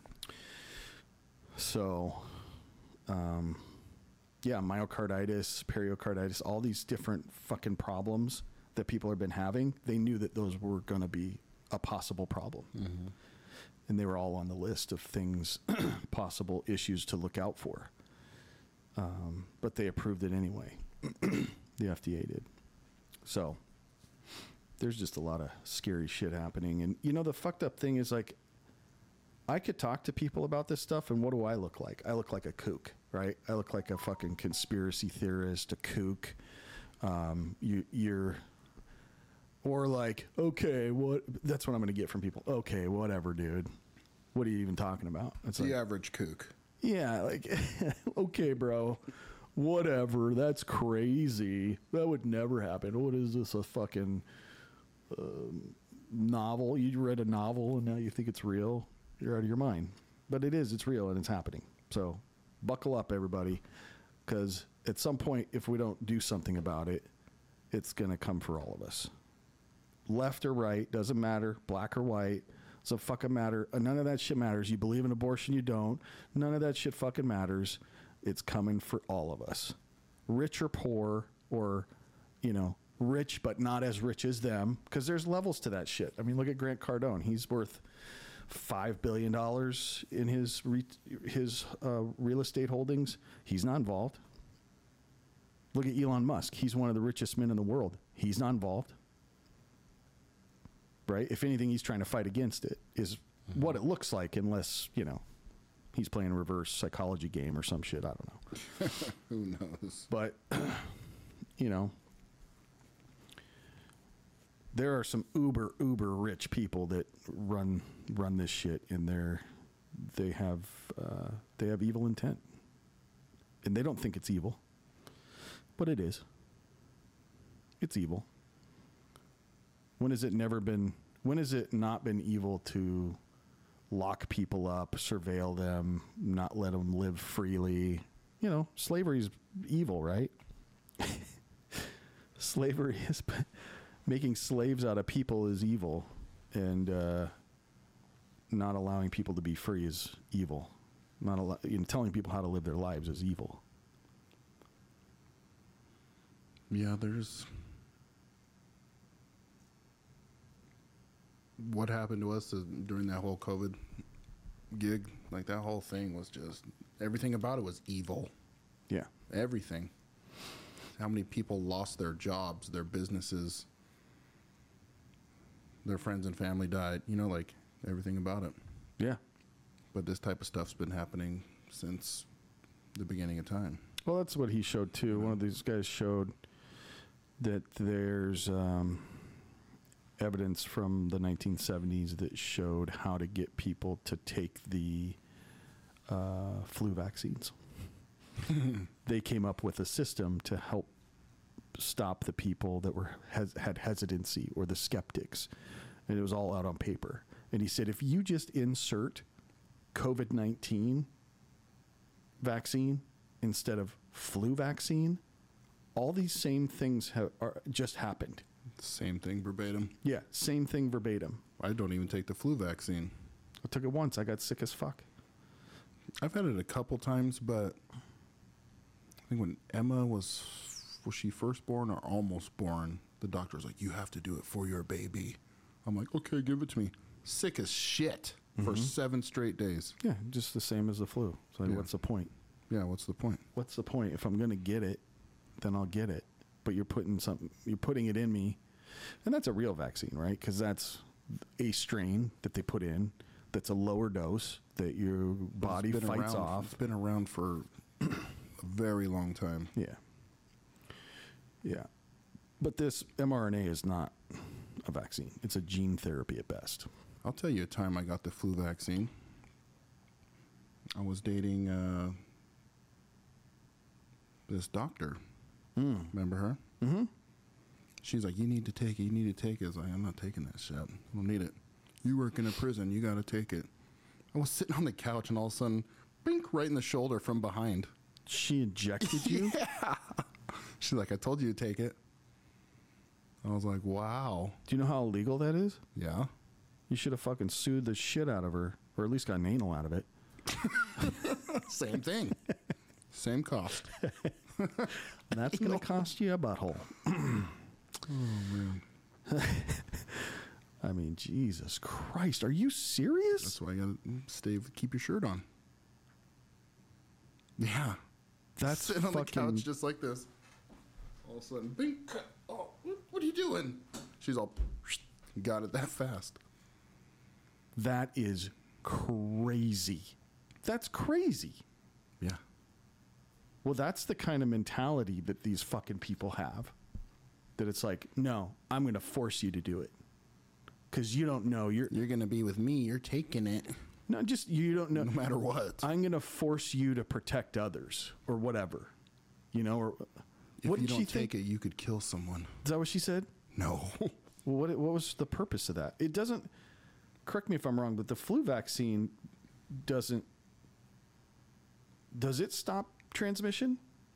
So, um, yeah, myocarditis, pericarditis, all these different fucking problems that people have been having, they knew that those were going to be a possible problem. Mm-hmm. And they were all on the list of things, possible issues to look out for. Um, but they approved it anyway. The F D A did. So, there's just a lot of scary shit happening. And, you know, the fucked up thing is, like, I could talk to people about this stuff, and what do I look like? I look like a kook, right? I look like a fucking conspiracy theorist, a kook. Um, you, you're... Or like, okay, what? That's what I'm going to get from people. Okay, whatever, dude. What are you even talking about? It's The like, average kook. yeah, like, okay, bro. Whatever. That's crazy. That would never happen. What is this, a fucking um, novel? You read a novel and now you think it's real? You're out of your mind. But it is. It's real and it's happening. So buckle up, everybody, because at some point, if we don't do something about it, it's going to come for all of us. Left or right, doesn't matter. Black or white, doesn't fucking matter. None of that shit matters. You believe in abortion, you don't. None of that shit fucking matters. It's coming for all of us. Rich or poor, or, you know, rich but not as rich as them, because there's levels to that shit. I mean, look at Grant Cardone. He's worth five billion dollars in his re- his uh, real estate holdings. He's not involved. Look at Elon Musk. He's one of the richest men in the world. He's not involved. Right? If anything, he's trying to fight against it, is mm-hmm. what it looks like, unless, you know, he's playing a reverse psychology game or some shit. I don't know. Who knows? But, you know, there are some uber, uber rich people that run run this shit, and they're, they have uh, they have evil intent. And they don't think it's evil. But it is. It's evil. When has it never been, when has it not been evil to lock people up, surveil them, not let them live freely? You know, slavery is evil, right? Slavery is, making slaves out of people is evil. And uh, not allowing people to be free is evil. Not allow, you know, telling people how to live their lives is evil. Yeah, there's... What happened to us during that whole COVID gig, like that whole thing was just, everything about it was evil. Yeah. Everything. How many people lost their jobs, their businesses, their friends and family died, you know, like everything about it. Yeah. But this type of stuff's been happening since the beginning of time. Well, that's what he showed too. One of these guys showed that there's um, evidence from the nineteen seventies that showed how to get people to take the uh, flu vaccines. They came up with a system to help stop the people that were has, had hesitancy, or the skeptics, and it was all out on paper. And he said, if you just insert COVID nineteen vaccine instead of flu vaccine, all these same things have, are, just happened. Same thing verbatim. Yeah, same thing verbatim. I don't even take the flu vaccine. I took it once. I got sick as fuck. I've had it a couple times, but I think when Emma was, was she first born or almost born, the doctor was like, you have to do it for your baby. I'm like, okay, give it to me. Sick as shit mm-hmm. for seven straight days. Yeah, just the same as the flu. So yeah. what's the point? Yeah, what's the point? What's the point? If I'm going to get it, then I'll get it. But you're putting something, you're putting it in me. And that's a real vaccine, right? Because that's a strain that they put in that's a lower dose that your body fights around, off. It's been around for a very long time. Yeah. Yeah. But this mRNA is not a vaccine. It's a gene therapy at best. I'll tell you a time I got the flu vaccine. I was dating uh, this doctor. Mm. Remember her? Mm-hmm. She's like, you need to take it. You need to take it. I was like, I'm not taking that shit. I don't need it. You work in a prison. You got to take it. I was sitting on the couch, and all of a sudden, bink, right in the shoulder from behind. She injected you? Yeah. She's like, I told you to take it. I was like, wow. Do you know how illegal that is? Yeah. You should have fucking sued the shit out of her, or at least got an anal out of it. Same thing. Same cost. That's going to cost you a butthole. Oh, man. I mean, Jesus Christ. Are you serious? That's why you got to stay, keep your shirt on. Yeah. That's sitting on fucking... the couch just like this. All of a sudden, bing. Oh, what, what are you doing? She's all, Got it that fast. That is crazy. That's crazy. Yeah. Well, that's the kind of mentality that these fucking people have. That it's like, no, I'm going to force you to do it. Because you don't know. You're You're going to be with me. You're taking it. No, just you don't know. No matter what. I'm going to force you to protect others or whatever. You know, or If what you did don't she take think? it, you could kill someone. Is that what she said? No. Well, what what was the purpose of that? It doesn't. Correct me if I'm wrong, but the flu vaccine doesn't. Does it stop transmission?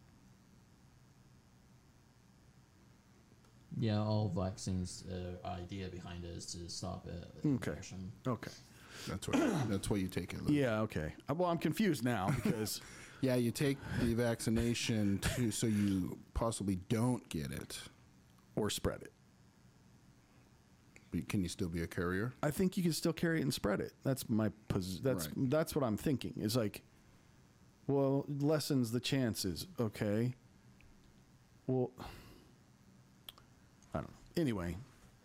Yeah, all vaccines. Uh, idea behind it is to stop it. Okay. Infection. Okay. That's why. That's why you take it. Luke. Yeah. Okay. Uh, Well, I'm confused now because Yeah, you take the vaccination to so you possibly don't get it. or spread it. But can you still be a carrier? I think you can still carry it and spread it. That's my pos- that's Right. that's what I'm thinking. Is like, well, lessens the chances. Okay. Well, I don't know. Anyway,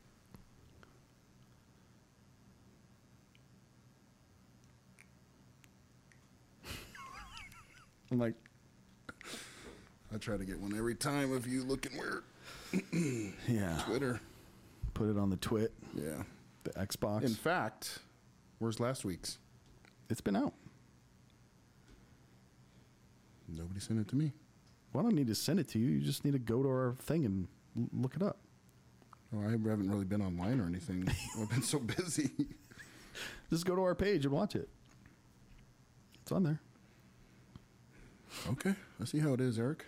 I'm like, I try to get one every time of you looking weird. yeah, Twitter. put it on the twit, Yeah. the Xbox. In fact, where's last week's? It's been out. Nobody sent it to me. Well, I don't need to send it to you. You just need to go to our thing and l- look it up. Oh, I haven't really been online or anything. I've been so busy. Just go to our page and watch it. It's on there. Okay, I see how it is, Eric.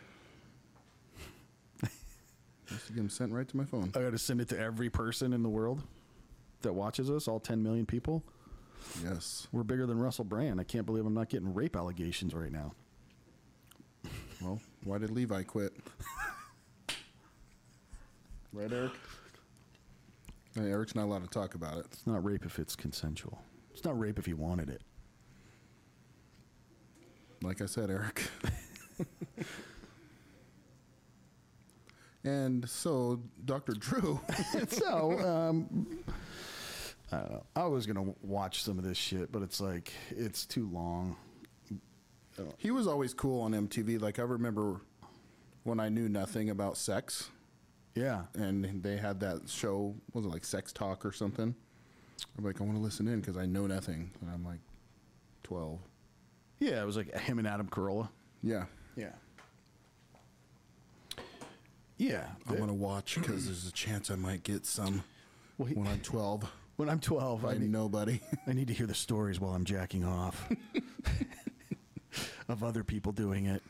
Just to get them sent right to my phone. I got to send it to every person in the world that watches us, all ten million people. Yes. We're bigger than Russell Brand. I can't believe I'm not getting rape allegations right now. Well, why did Levi quit? Right, Eric? Hey, Eric's not allowed to talk about it. It's not rape if it's consensual. It's not rape if he wanted it. Like I said, Eric. And so, Doctor Drew. so, um, I don't know. I was going to watch some of this shit, but it's like, it's too long. He was always cool on M T V. Like, I remember when I knew nothing about sex, Yeah. and they had that show, was it like Sex Talk or something? I'm like, I want to listen in because I know nothing. And I'm like twelve. Yeah, it was like him and Adam Carolla. Yeah. Yeah. Yeah. I want to watch because there's a chance I might get some Well, he- when I'm twelve. When I'm twelve, I I need, nobody. I need to hear the stories while I'm jacking off of other people doing it.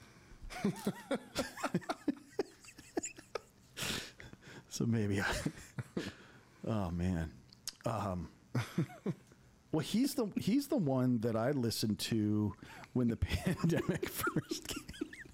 So maybe I, oh man. Um, well, he's the he's the one that I listened to when the pandemic first came.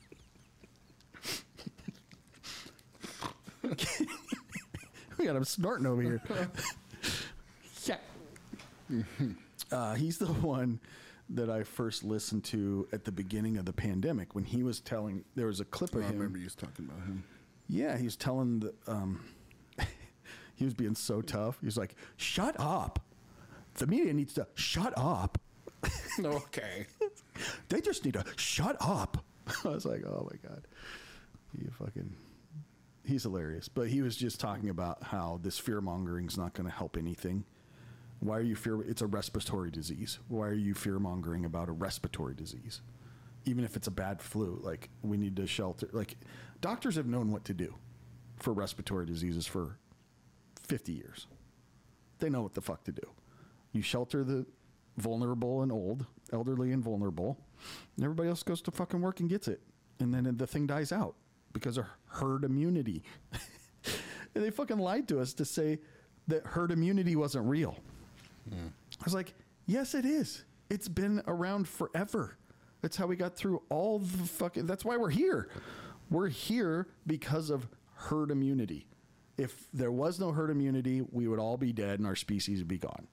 We got him snorting over here. Yeah. Uh, he's the one that I first listened to at the beginning of the pandemic when he was telling. There was a clip I of him. remember you was talking about him. Yeah, he was telling the. Um, he was being so tough. He was like, "Shut up! The media needs to shut up. Okay. They just need to shut up." I was like, "Oh my god, you fucking." He's hilarious, but he was just talking about how this fear mongering is not going to help anything. Why are you fear? It's a respiratory disease. Why are you fear mongering about a respiratory disease? Even if it's a bad flu, like we need to shelter. Like doctors have known what to do for respiratory diseases for fifty years. They know what the fuck to do. You shelter the vulnerable and old, elderly and vulnerable, and everybody else goes to fucking work and gets it, and then the thing dies out because of herd immunity. And they fucking lied to us to say that herd immunity wasn't real. Mm. I was like, yes, it is. It's been around forever. That's how we got through all the fucking... That's why we're here. We're here because of herd immunity. If there was no herd immunity, we would all be dead and our species would be gone.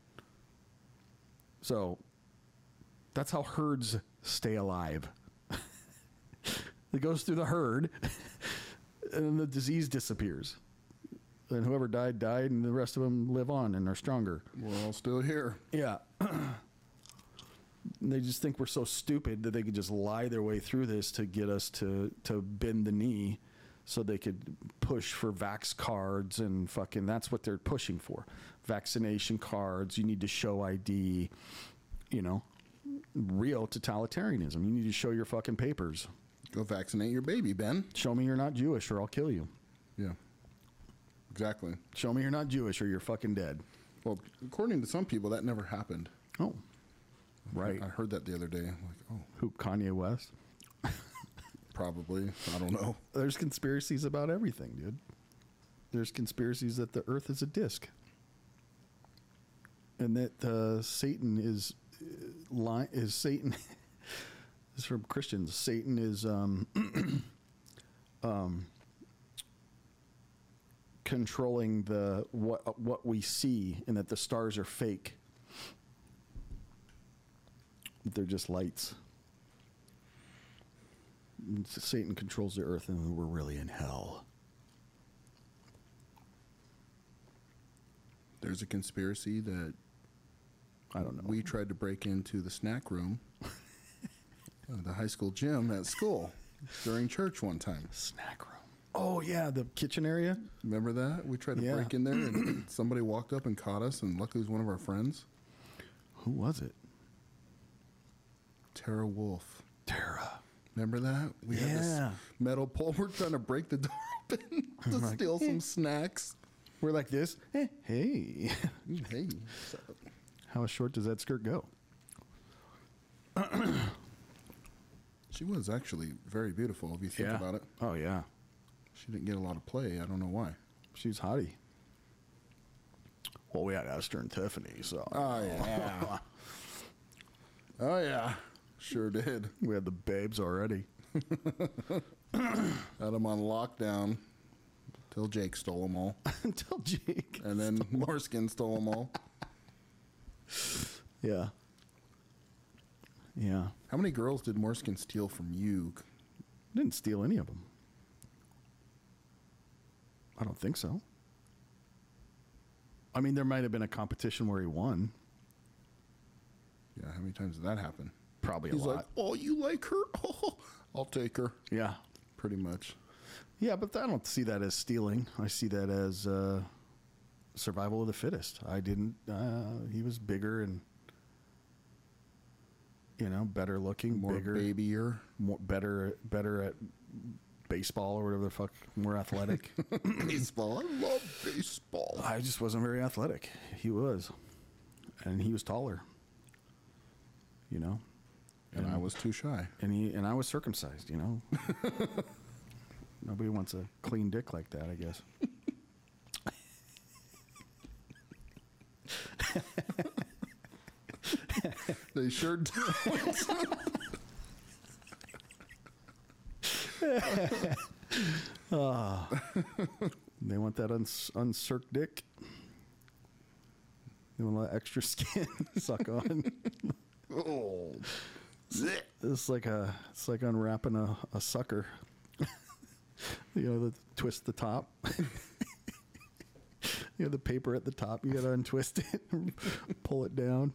So that's how herds stay alive. It goes through the herd and the disease disappears. and whoever died died, and the rest of them live on and are stronger. We're all still here. Yeah. They just think we're so stupid that they could just lie their way through this to get us to, to bend the knee so they could push for vax cards and fucking, that's what they're pushing for. Vaccination cards, you need to show I D, you know, real totalitarianism. You need to show your fucking papers. Go vaccinate your baby, Ben. Show me you're not Jewish or I'll kill you. Yeah. Exactly. Show me you're not Jewish or you're fucking dead. Well, according to some people, that never happened. Oh. Right. I heard that the other day. I'm like, oh, Who, Kanye West? probably. I don't know. There's conspiracies about everything, dude. There's conspiracies that the earth is a disc. And that uh, Satan is uh, li- is Satan this is from Christians. Satan is um, um, controlling the what what we see, and that the stars are fake. They're just lights. Satan controls the earth, and we're really in hell. There's a conspiracy that I don't know. we tried to break into the snack room, uh, the high school gym at school during church one time. Snack room. Oh yeah, the kitchen area. Remember that? We tried to Yeah. break in there, and somebody walked up and caught us, and luckily it was one of our friends. Who was it? Tara Wolf. Tara. Remember that? We had Yeah. this metal pole. We're trying to break the door open to like, steal eh. some snacks. We're like this. Eh, hey. Hey, what's up? How short does that skirt go? She was actually very beautiful if you think Yeah. about it. Oh yeah. She didn't get a lot of play. I don't know why. She's hottie. Well, we had Esther and Tiffany, so Oh, yeah. Oh, yeah. Sure did. we had the babes already. Had them on lockdown till Jake stole them all. Until Jake. And then Morskin stole them all. Yeah. Yeah. How many girls did Morskin steal from you? Didn't steal any of them. I don't think so. I mean, there might have been a competition where he won. Yeah, how many times did that happen? Probably a He's lot. like, oh, you like her? Oh, I'll take her. Yeah. Pretty much. Yeah, but I don't see that as stealing. I see that as uh, survival of the fittest. I didn't. Uh, he was bigger and, you know, better looking, More bigger, babyier. more better, better at baseball or whatever the fuck. More athletic. Baseball. I love baseball. I just wasn't very athletic. He was, and he was taller. You know, And I was too shy. and he and I was circumcised. You know, nobody wants a clean dick like that, I guess. They sure don't. They want that uns- uncirced dick. They want a lot of extra skin to suck on. Oh. It's like a, it's like unwrapping a, a sucker. You know, the twist the top. You have the paper at the top. You got to untwist it, pull it down.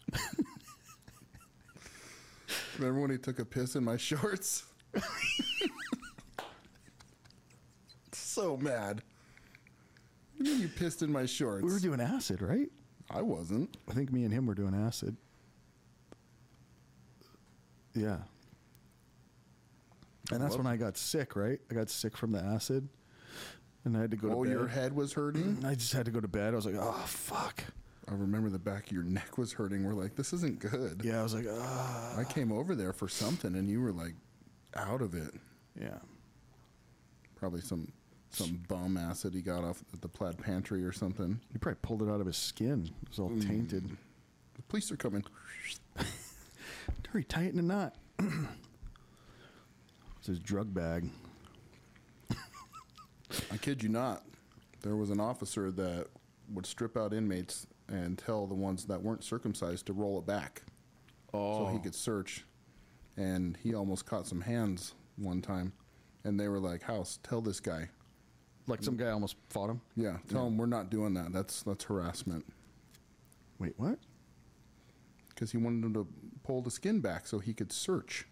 Remember when he took a piss in my shorts? So mad. What do you mean you pissed in my shorts? We were doing acid, right? I wasn't. I think me and him were doing acid. Yeah. And that's when I got sick, right? I got sick from the acid. And I had to go to Oh, bed. your head was hurting? I just had to go to bed. I was like, oh, fuck. I remember the back of your neck was hurting. We're like, this isn't good. Yeah, I was like, ah. I came over there for something and you were like out of it. Yeah. Probably some some bum acid he got off at the plaid pantry or something. He probably pulled it out of his skin. It was all tainted. The police are coming. Hurry, tie it in a knot. It's his drug bag. I kid you not. There was an officer that would strip out inmates and tell the ones that weren't circumcised to roll it back. Oh. So he could search. And he almost caught some hands one time. And they were like, House, tell this guy. Like some guy almost fought him. Yeah, tell him we're not doing that. That's that's harassment. Wait, what? Because he wanted him to pull the skin back so he could search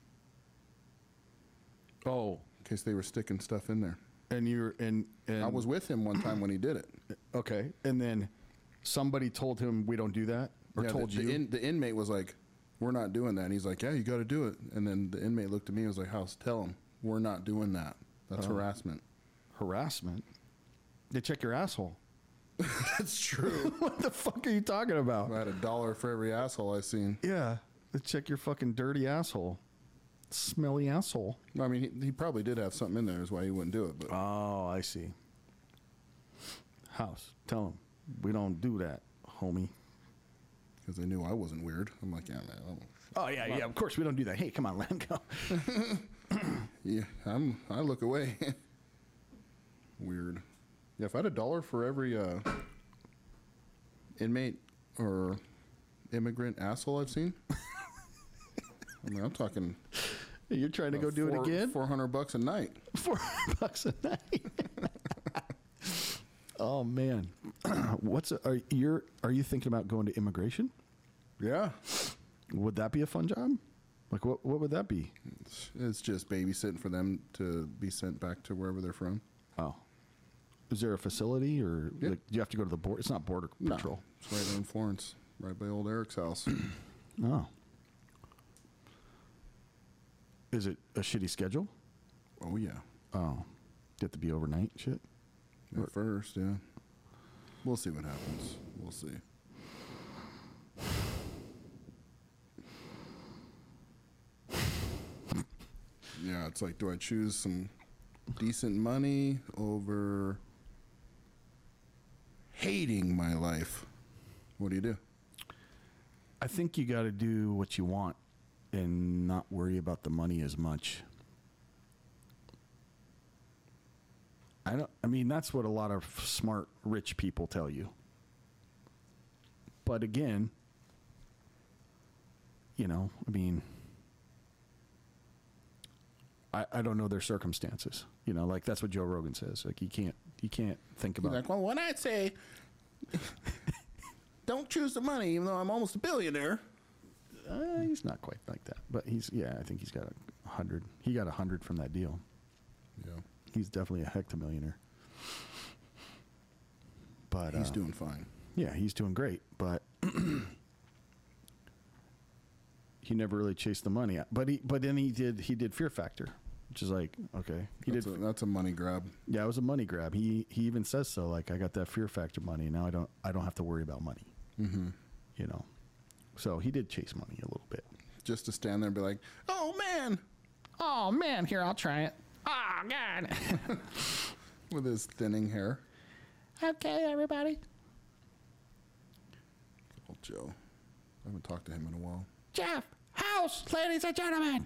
Oh, in case they were sticking stuff in there. and you're and and I was with him one time when he did it. okay, and then somebody told him we don't do that, or Yeah, told the, you. the, in, the inmate was like, "We're not doing that." And he's like, "Yeah, you got to do it." And then the inmate looked at me and was like, "House, tell him we're not doing that. That's Oh. harassment." Harassment. They check your asshole. That's true. What the fuck are you talking about? I had a dollar for every asshole I seen. Yeah, they check your fucking dirty asshole, smelly asshole. I mean, he, he probably did have something in there, is why he wouldn't do it. But Oh, I see. House, tell him we don't do that, homie. because they knew I wasn't weird. I'm like, yeah, man. I'm, Oh yeah, yeah. Of course we don't do that. Hey, come on, let him go. yeah, I'm. I look away. Weird. Yeah, if I had a dollar for every uh, inmate or immigrant asshole I've seen, I mean, I'm talking. You're trying to go do four, it again? Four hundred bucks a night. Four bucks a night. Oh man, what's a, are you are you thinking about going to immigration? Yeah, Would that be a fun job? Like what what would that be? it's, it's just babysitting for them to be sent back to wherever they're from. Oh, is there a facility or Yeah. like, do you have to go to the border? It's not border No, patrol. it's right there in Florence, right by old Eric's house. Oh, is it a shitty schedule? Oh yeah, Oh, you have to be overnight shit. at first, yeah. We'll see what happens. We'll see. Yeah, it's like, do I choose some decent money over hating my life? What do you do? I think you got to do what you want and not worry about the money as much. I don't. I mean, that's what a lot of smart, rich people tell you. But again, you know, I mean, I, I don't know their circumstances. You know, like that's what Joe Rogan says. Like you can't you can't think He's about. like, well, when I say don't choose the money, even though I'm almost a billionaire. Uh, he's not quite like that, but he's yeah. I think he's got a hundred. He got a hundred from that deal. Yeah, He's definitely a hectomillionaire. But he's uh, doing fine. yeah, he's doing great. But he never really chased the money. But he but then he did he did Fear Factor, which is like okay. He That's, did a, that's a money grab. yeah. It was a money grab. He he even says so. Like I got that Fear Factor money. Now I don't I don't have to worry about money. Mm-hmm. You know. So he did chase money a little bit. Just to stand there and be like, oh man, Oh man, here I'll try it. Oh God. with his thinning hair. Okay, everybody. Old Joe. I haven't talked to him in a while. Jeff, house, ladies and gentlemen.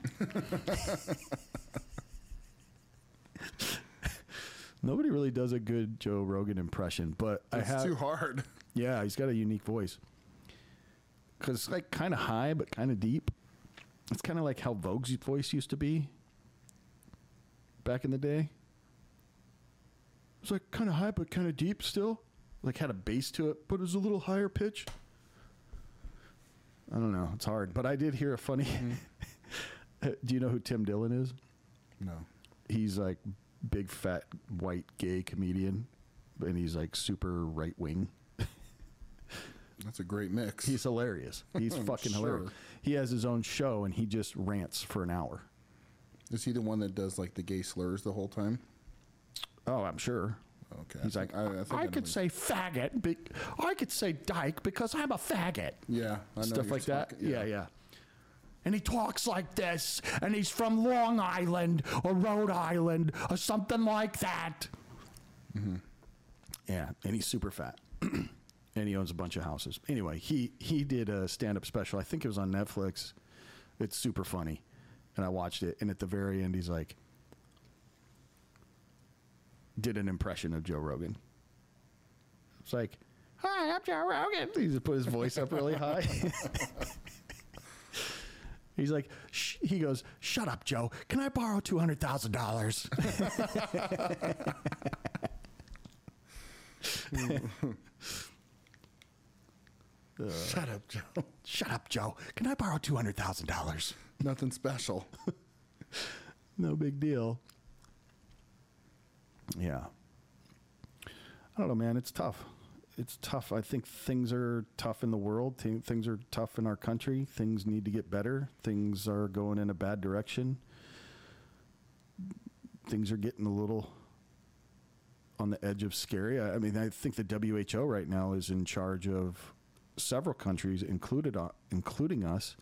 Nobody really does a good Joe Rogan impression, but I It's have. too hard. Yeah, he's got a unique voice. Cause it's like kind of high, but kind of deep. It's kind of like how Vogue's voice used to be back in the day. It's like kind of high, but kind of deep still. Like had a bass to it, but it was a little higher pitch. I don't know. It's hard, but I did hear a funny. Do you know who Tim Dillon is? No. He's like big fat white gay comedian, and he's like super right wing. That's a great mix. He's hilarious. He's fucking Sure. hilarious. He has his own show and he just rants for an hour. Is he the one that does like the gay slurs the whole time? Oh, I'm sure. Okay. He's I like, think- I, I, think I, know could who- say faggot. Be- I could say dyke because I'm a faggot. Yeah. I know Stuff you're like that. talking- Yeah. yeah, And he talks like this, and he's from Long Island or Rhode Island or something like that. Mm-hmm. Yeah, and he's super fat. And he owns a bunch of houses. Anyway, he he did a stand-up special. I think it was on Netflix. It's super funny, and I watched it. And at the very end, he's like, did an impression of Joe Rogan. It's like, "Hi, I'm Joe Rogan." He just put his voice up really high. He's like, Shh. He goes, "Shut up, Joe. Can I borrow two hundred thousand dollars?" Uh, Shut up, Joe. Shut up, Joe. Can I borrow two hundred thousand dollars? Nothing special. No big deal. Yeah. I don't know, man. It's tough. It's tough. I think things are tough in the world. Th- Things are tough in our country. Things need to get better. Things are going in a bad direction. Things are getting a little on the edge of scary. I, I mean, I think the W H O right now is in charge of several countries, included uh, including us,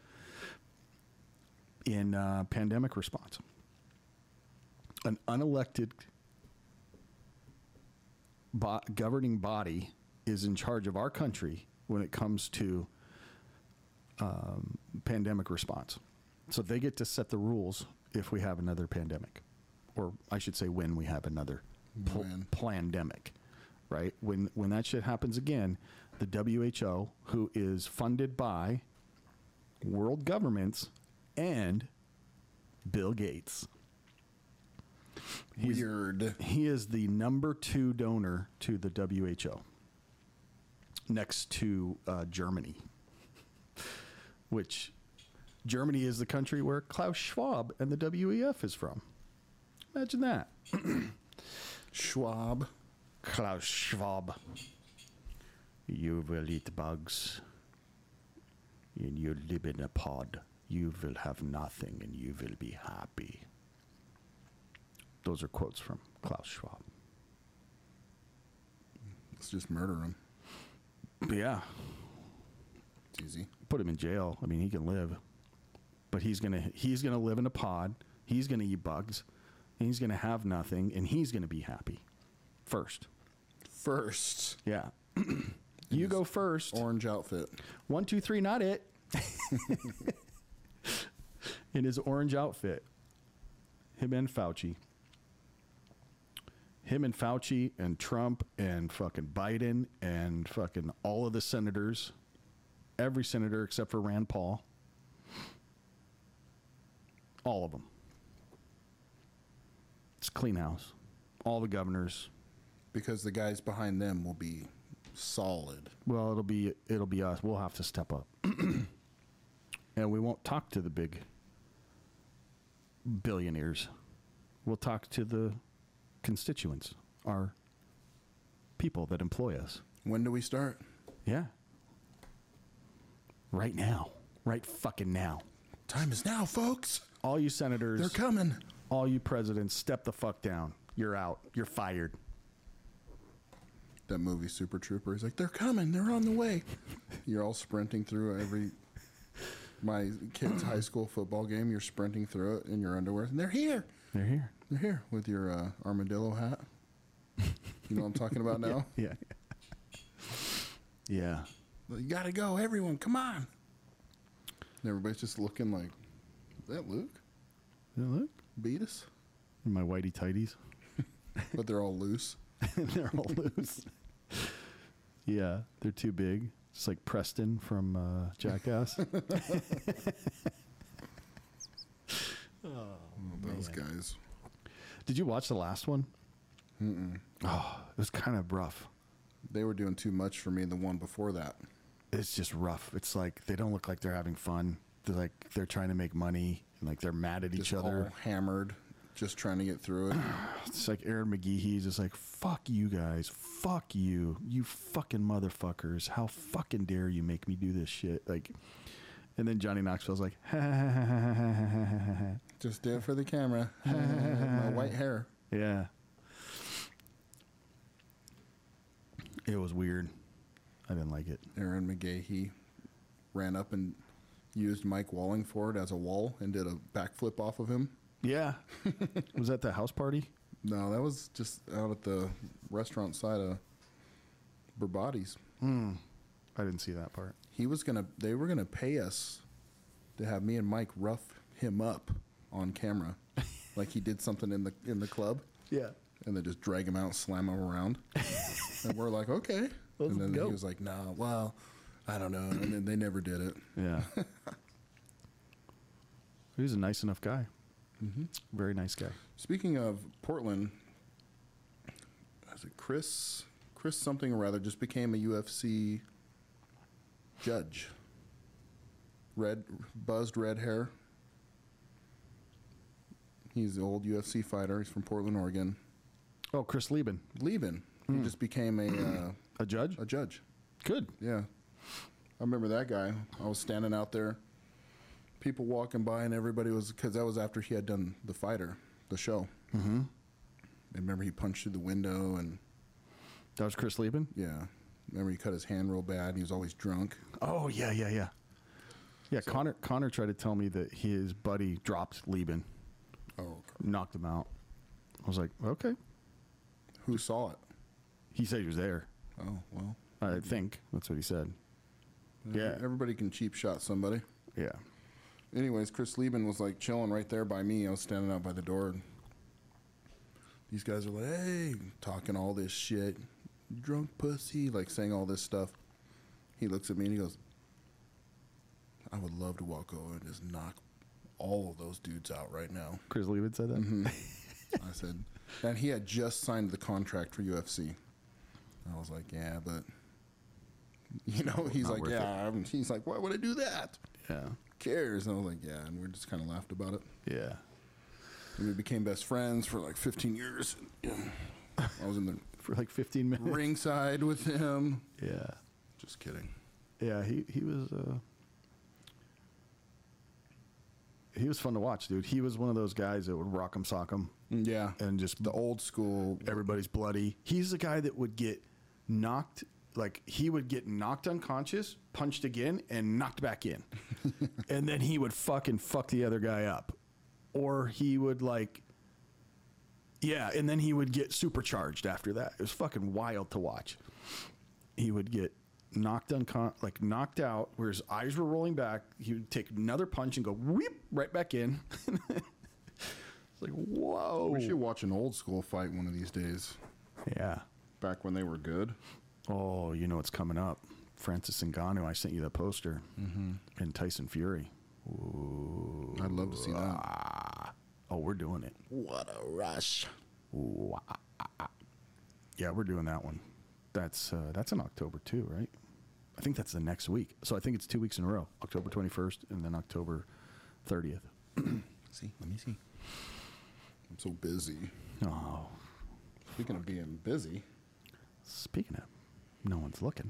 in uh, pandemic response. An unelected bo- governing body is in charge of our country when it comes to um, pandemic response. So they get to set the rules if we have another pandemic, or I should say when we have another pl- When. plandemic, right? When when that shit happens again, the W H O, who is funded by world governments and Bill Gates. He's- Weird. He is the number two donor to the W H O, next to uh, Germany, which Germany is the country where Klaus Schwab and the W E F is from. Imagine that. Schwab. Klaus Schwab. You will eat bugs, and you live in a pod. You will have nothing, and you will be happy. Those are quotes from Klaus Schwab. Let's just murder him. But yeah, It's easy. put him in jail. I mean, he can live, but he's gonna he's gonna live in a pod. He's gonna eat bugs. And he's gonna have nothing, and he's gonna be happy. First, First. yeah. You go first. Orange outfit. One, two, three, not it. In his orange outfit, him and Fauci. Him and Fauci and Trump and fucking Biden and fucking all of the senators. Every senator except for Rand Paul. All of them. It's clean house. All the governors. Because the guys behind them will be solid. Well, it'll be it'll be us. We'll have to step up. And we won't talk to the big billionaires. We'll talk to the constituents, our people that employ us. When do we start? Yeah. Right now. Right fucking now. Time is now, folks. All you senators, They're coming. all you presidents, step the fuck down. You're out. You're fired. That movie Super Trooper. He's like, they're coming. They're on the way. You're all sprinting through every my kid's high school football game. You're sprinting through it in your underwear. And they're here. They're here. They're here with your uh, armadillo hat. You know what I'm talking about now? Yeah. Yeah. You got to go, everyone. Come on. And everybody's just looking like, is that Luke? Yeah, look. Beat us? My whitey tighties. But they're all loose. They're all loose. Yeah, they're too big. It's like Preston from uh, Jackass. Those guys. Did you watch the last one? Mm-mm. Oh, it was kind of rough. They were doing too much for me the one before that. It's just rough. It's like they don't look like they're having fun. They're like they're trying to make money and like they're mad at Just each other. all hammered, just trying to get through it. It's like Aaron McGee. He's just like, fuck you guys. Fuck you. You fucking motherfuckers. How fucking dare you make me do this shit? Like, and then Johnny Knoxville's like, ha ha ha ha ha ha ha ha ha. Just do it for the camera. My white hair. Yeah. It was weird. I didn't like it. Aaron McGahee ran up and used Mike Wallingford as a wall and did a backflip off of him. Yeah. Was that the house party? No, that was just out at the restaurant side of Burbati's. Hmm. I didn't see that part. He was gonna. They were gonna pay us to have me and Mike rough him up on camera, like he did something in the in the club, Yeah. and then just drag him out, slam him around, and we're like, okay. Let's and then go. he was like, no, well, I don't know, and then they never did it. Yeah. He was a nice enough guy. Mm-hmm. Very nice guy. Speaking of Portland, is it Chris Chris something or rather just became a U F C judge. Red, buzzed red hair. He's the old U F C fighter. He's from Portland, Oregon. Oh, Chris Lieben. Lieben. He just became a uh, A judge? a judge. Good. Yeah. I remember that guy. I was standing out there, people walking by, and everybody was, because that was after he had done The Fighter, the show. Mm-hmm. I remember he punched through the window, and That was Chris Lieben? yeah. Remember he cut his hand real bad, and he was always drunk. Oh, yeah, yeah, yeah. Yeah, Connor Connor tried to tell me that his buddy dropped Lieben, Oh, knocked him out. I was like, okay. who saw it? He said he was there. Oh, well. I think. That's what he said. Yeah. Everybody can cheap shot somebody. Yeah. Anyways, Chris Lieben was like chilling right there by me. I was standing out by the door. And these guys are like, hey, talking all this shit. Drunk pussy, like saying all this stuff. He looks at me and he goes, I would love to walk over and just knock all of those dudes out right now. Chris Lieben said that? Mm-hmm. I said, and he had just signed the contract for U F C. I was like, yeah, but, you know, he's Not like, worth yeah. I'm, he's like, why would I do that? Yeah. Who cares? And I was like, yeah. And we just kind of laughed about it. Yeah. And we became best friends for like fifteen years. Yeah. I was in the For like fifteen minutes. ringside with him. Yeah. Just kidding. Yeah, he, he was uh he was fun to watch, dude. He was one of those guys that would rock 'em, sock 'em, Yeah. and just The old school. everybody's bloody. He's the guy that would get knocked, like he would get knocked unconscious, punched again, and knocked back in. And then he would fucking fuck the other guy up. Or he would like, yeah, and then he would get supercharged after that. It was fucking wild to watch. He would get knocked uncon like knocked out where his eyes were rolling back. He would take another punch and go whip right back in. It's like, whoa. We should watch an old school fight one of these days. Yeah. Back when they were good. Oh, you know what's coming up. Francis Ngannou, I sent you the poster. Mm-hmm. And Tyson Fury. Ooh. I'd love to see that. Ah. Oh, we're doing it. What a rush. Ooh, ah, ah, ah. Yeah, we're doing that one. That's uh, that's in October too, right? I think that's the next week. So I think it's two weeks in a row. October twenty-first and then October thirtieth. See, let me see. I'm so busy. Oh, Speaking of being busy, speaking of, no one's looking.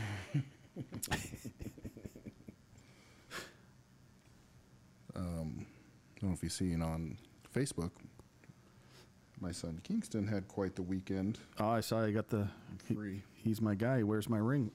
um, I don't know if you've seen on Facebook, my son Kingston had quite the weekend. Oh, I saw you got the. he- Free. he's my guy. Where's my ring?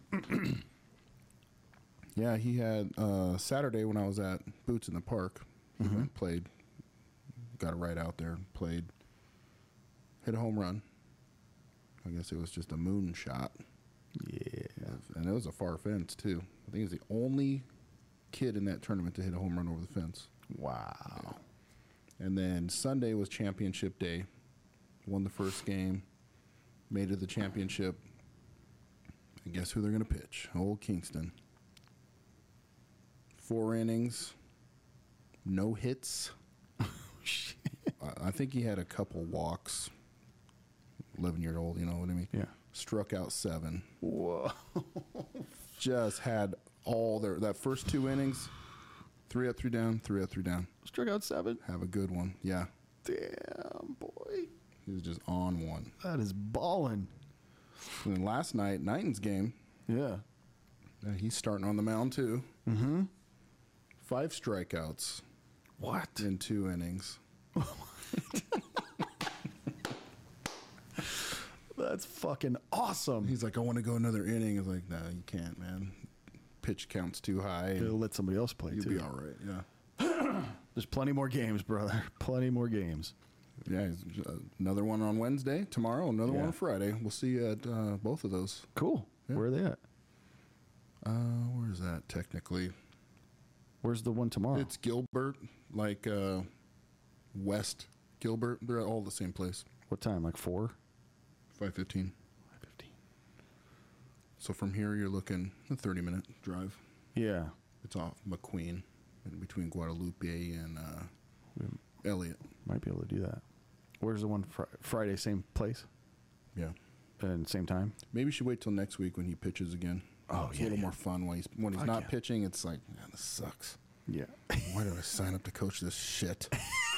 Yeah, he had uh, Saturday when I was at Boots in the Park. He Mhm. went, played, got it right out there, played, hit a home run. I guess it was just a moon shot, Yeah. and it was a far fence too. I think he's the only kid in that tournament to hit a home run over the fence. Wow. And then Sunday was championship day. Won the first game, made it to the championship. And guess who they're going to pitch? Old Kingston. Four innings, no hits. Shit. I, I think he had a couple walks. eleven year old, you know what I mean? Yeah. Struck out seven. Whoa. Just had all their, that first two innings, three up, three down, three up, three down. Struck out seven. Have a good one. Yeah. Damn, boy. He was just on one. That is ballin'. And then last night, Knighton's game, Yeah. uh, he's starting on the mound too. Mm-hmm. Five strikeouts What? in two innings. That's fucking awesome. He's like, I want to go another inning. I was like, no, you can't, man. Pitch count's too high. He'll And let somebody else play you'll too. be all right. Yeah. There's plenty more games, brother. Plenty more games. Yeah. he's- uh, Another one on Wednesday, tomorrow, another one Yeah. on Friday. We'll see you at uh, both of those. Cool. Yeah. Where are they at? Uh, where is that technically? Where's the one tomorrow? It's Gilbert, like uh, West Gilbert. They're all the same place. What time? Like four? five fifteen. five fifteen. So from here, you're looking a thirty minute drive. Yeah. It's off McQueen, in between Guadalupe and uh, We Elliott. might be able to do that. Where's the one fr- Friday? Same place? Yeah. at the same time? Maybe you should wait till next week when he pitches again. Oh, it's yeah, a little yeah. more fun when he's when he's Fuck not yeah. pitching. It's like, man, this sucks. Yeah. Why did I sign up to coach this shit?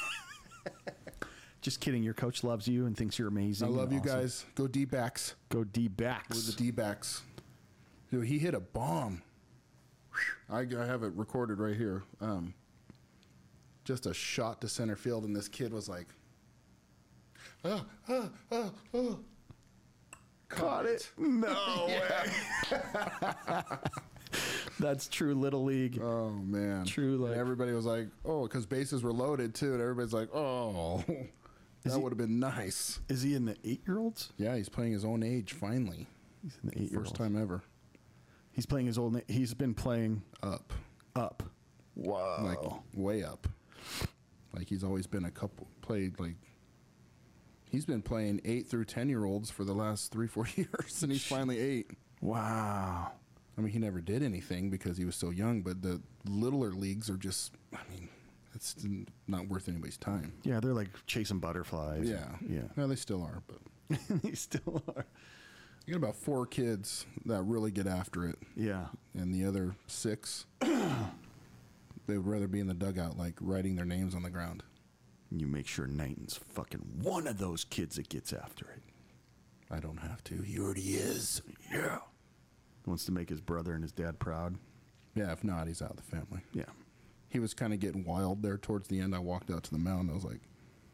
Just kidding. Your coach loves you and thinks you're amazing. I love and you awesome. guys. Go D-backs. Go D-backs. With the D-backs. Dude, he hit a bomb. I, I have it recorded right here. Um, just a shot to center field, and this kid was like, oh, oh, oh, oh. Caught it. No way. That's true Little League. Oh, man. True, And like- everybody was like, oh, because bases were loaded, too, and everybody's like, oh, that he- would have been nice. Is he in the eight-year-olds? Yeah, he's playing his own age, finally. He's in the eight-year-olds. First time ever. He's playing his old. He's been playing Up. up. Wow. Like, way up. Like, he's always been a couple, played, like, he's been playing eight through ten-year-olds for the last three, four years, and he's finally eight. Wow. I mean, he never did anything because he was so young, but the littler leagues are just, I mean, it's not worth anybody's time. Yeah, they're like chasing butterflies. Yeah. Yeah. No, they still are, but They still are. you got about four kids that really get after it, Yeah. and the other six, they would rather be in the dugout, like, writing their names on the ground. You make sure Knighton's fucking one of those kids that gets after it. I don't have to. He already is. Yeah. Wants to make his brother and his dad proud. Yeah, if not, he's out of the family. Yeah. He was kind of getting wild there towards the end. I walked out to the mound. I was like,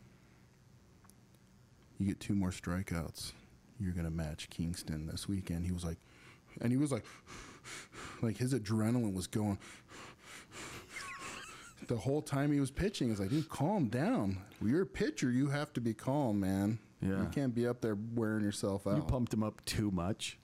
you get two more strikeouts, you're going to match Kingston this weekend. He was like, and he was like, like his adrenaline was going. The whole time he was pitching, it's like, dude, calm down. Well, you're a pitcher. You have to be calm, man. Yeah. You can't be up there wearing yourself out. You pumped him up too much.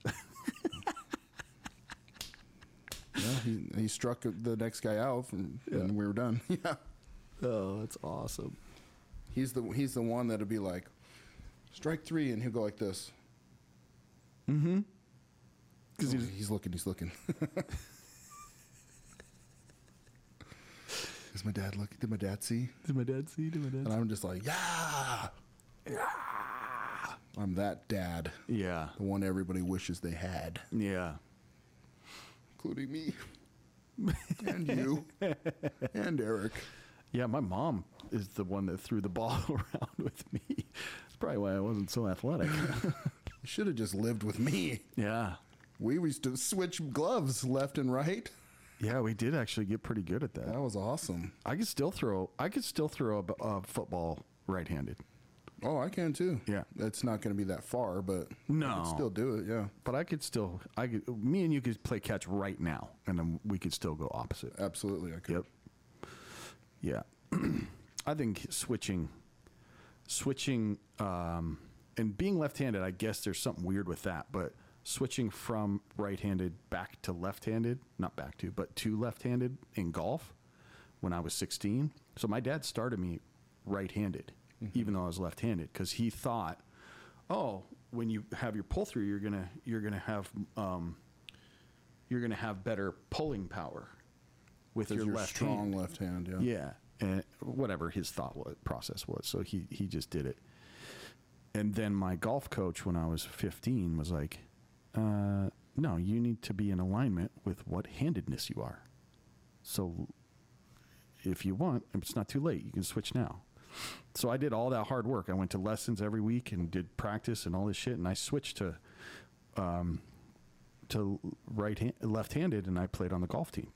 Yeah, he, he struck the next guy out, and, Yeah. and we were done. Yeah. Oh, that's awesome. He's the he's the one that'll be like, strike three, and he'll go like this. Mm-hmm. Oh, Because he's he's looking, he's looking. Is my dad looking? Did my dad see? Did my dad see? Did my dad And I'm just like, yeah, yeah. I'm that dad, Yeah. the one everybody wishes they had, Yeah. including me, and you, and Eric. Yeah, my mom is the one that threw the ball around with me. That's probably why I wasn't so athletic. You should have just lived with me. Yeah. We used to switch gloves left and right. Yeah, we did actually get pretty good at that. That was awesome. I could still throw. I could still throw a, b- a football right-handed, Oh, I can too. Yeah. It's not going to be that far, but No. I can still do it. Yeah, but I could still. I could. Me and you could play catch right now, and then we could still go opposite. absolutely. I could. Yep. Yeah. I think switching, switching, um, and being left-handed. I guess there's something weird with that, but switching from right-handed back to left-handed, not back to, but to left-handed in golf when I was sixteen. So my dad started me right-handed, mm-hmm. even though I was left-handed, because he thought, oh, when you have your pull through, you're gonna you're gonna have um, you're gonna have better pulling power with Because your you're left strong hand. left hand. Yeah. Yeah, and whatever his thought was, process was, so he he just did it. And then my golf coach, when I was fifteen, was like, uh, "No, you need to be in alignment with what handedness you are. So, if you want, it's not too late. You can switch now." So I did all that hard work. I went to lessons every week and did practice and all this shit, and I switched to, um, to right hand, left-handed, and I played on the golf team.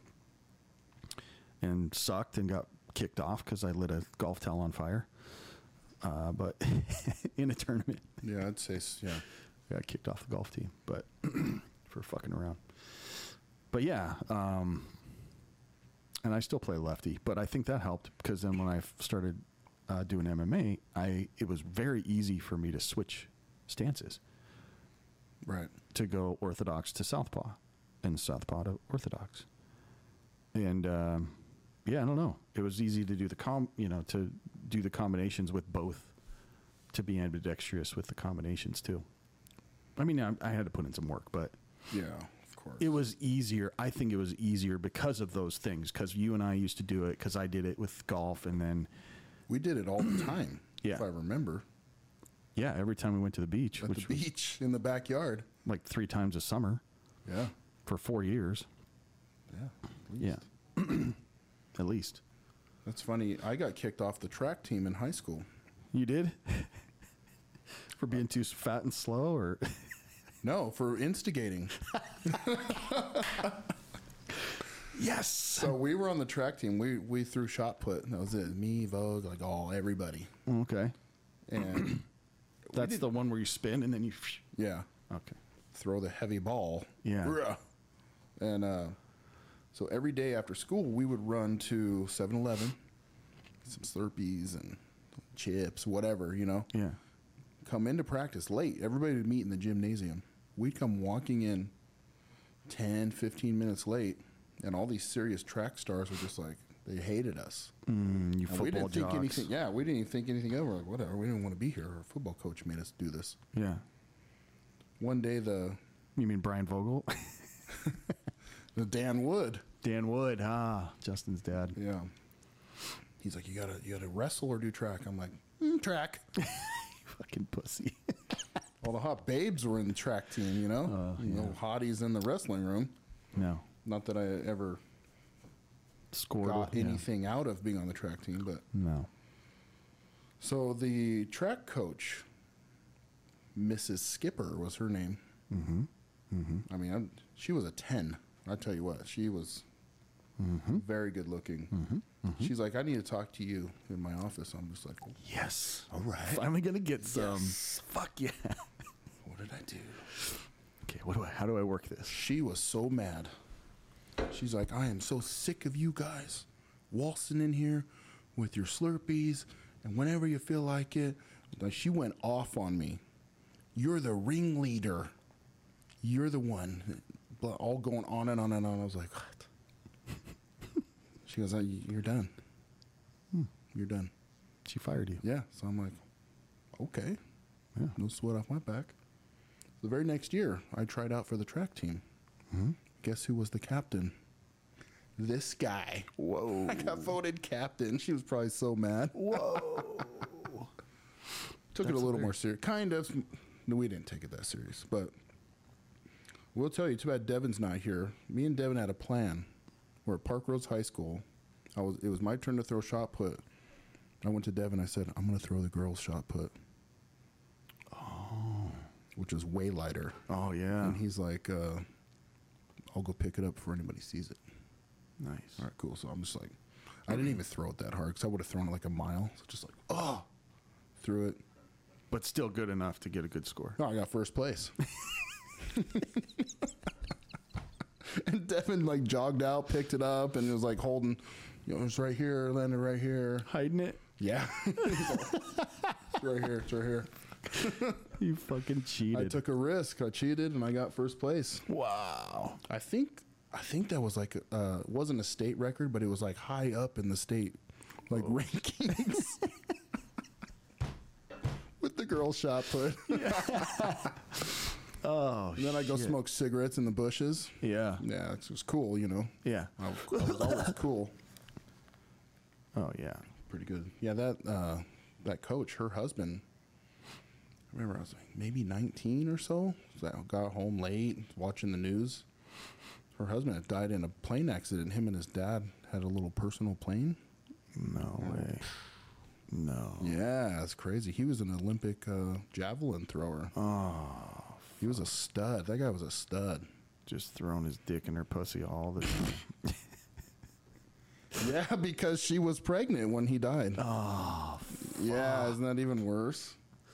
And sucked and got kicked off because I lit a golf towel on fire. Uh, but in a tournament, Yeah, I'd say s- yeah. I got kicked off the golf team, but for fucking around. But yeah, um, and I still play lefty, but I think that helped because then when I f- started uh, doing M M A, I it was very easy for me to switch stances Right. to go orthodox to southpaw and southpaw to orthodox. And um, yeah, I don't know. It was easy to do the com, you know, to do the combinations with both, to be ambidextrous with the combinations too. I mean, I, I had to put in some work, but Yeah, of course. it was easier. I think it was easier because of those things. Because you and I used to do it. Because I did it with golf, and then we did it all the time. Yeah. If I remember. Yeah, every time we went to the beach, at which the was beach in the backyard. like three times a summer Yeah. for four years. Yeah. at Yeah. least. At least. That's funny. I got kicked off the track team in high school. You did? For being too fat and slow, or? No, for instigating. Yes. So we were on the track team. We we threw shot put. That was it. Me, Vogue, like all everybody. Okay. And That's did- the one where you spin and then you. yeah, Okay. throw the heavy ball. Yeah. Bruh. And uh, so every day after school, we would run to seven eleven, some Slurpees and chips, whatever, you know. Yeah. Come into practice late. Everybody would meet in the gymnasium. We'd come walking in ten, fifteen minutes late, and all these serious track stars were just like, they hated us. Mm, you And football we didn't think jocks. anything. Yeah, we didn't even think anything of it. We're like, whatever. We didn't want to be here. Our football coach made us do this. Yeah. One day, the, You mean Brian Vogel? the Dan Wood, Dan Wood. Ah, Justin's dad. yeah, he's like, you gotta, you gotta wrestle or do track. I'm like, mm, track. Fucking pussy. All the hot babes were in the track team, you know. Uh, No hotties in the wrestling room. No. Not that I ever Scored. got yeah. anything out of being on the track team, but No. so the track coach, Missus Skipper, was her name. Mm-hmm. Mm-hmm. I mean, I'm, she was a ten. I tell you what, she was Mm-hmm. very good looking. Mm-hmm. She's like, I need to talk to you in my office. I'm just like, Yes. all right. Finally gonna get some. Yes. Fuck yeah. What did I do? Okay. What do I? How do I work this? She was so mad. She's like, I am so sick of you guys waltzing in here with your Slurpees, and whenever you feel like it. Like, she went off on me. You're the ringleader. You're the one. Blah, all going on and on and on. I was like, what? She goes, "Oh, you're done. Hmm. You're done. She fired you. Yeah. So I'm like, okay. Yeah. No sweat off my back. The very next year, I tried out for the track team. Mm-hmm. Guess who was the captain? This guy. Whoa. I got voted captain. She was probably so mad. Whoa. Took it That's a little weird. more serious. Kind of. No, we didn't take it that serious. But we'll tell you, too bad Devin's not here. Me and Devin had a plan. We're at Park Rose High School. I was. It was my turn to throw shot put. I went to Devin. I said, I'm going to throw the girls' shot put. Oh. Which is way lighter. Oh yeah. And he's like, uh, I'll go pick it up before anybody sees it. Nice. All right, cool. So I'm just like, I didn't even throw it that hard because I would have thrown it like a mile. So just like, oh, threw it. But still good enough to get a good score. No, I got first place. And Devin like jogged out, picked it up, and it was like holding, you know, it's right here, landed right here. Hiding it. Yeah. It's right here, it's right here. You fucking cheated. I took a risk. I cheated, and I got first place. Wow. I think I think that was like uh it wasn't a state record, but it was like high up in the state like rankings. With the girl shot put. Oh. And then I go shit. smoke cigarettes in the bushes. Yeah. Yeah, it was cool, you know. Yeah. I was, I was always cool. Oh yeah. Pretty good. Yeah, that uh that coach, her husband, I remember I was like maybe nineteen or so. So I got home late watching the news. Her husband had died in a plane accident. Him and his dad had a little personal plane. No way. No. Yeah, it's crazy. He was an Olympic uh, javelin thrower. Oh. He was a stud. That guy was a stud. Just throwing his dick in her pussy all the time. Yeah, because she was pregnant when he died. Oh. Yeah, isn't that even worse?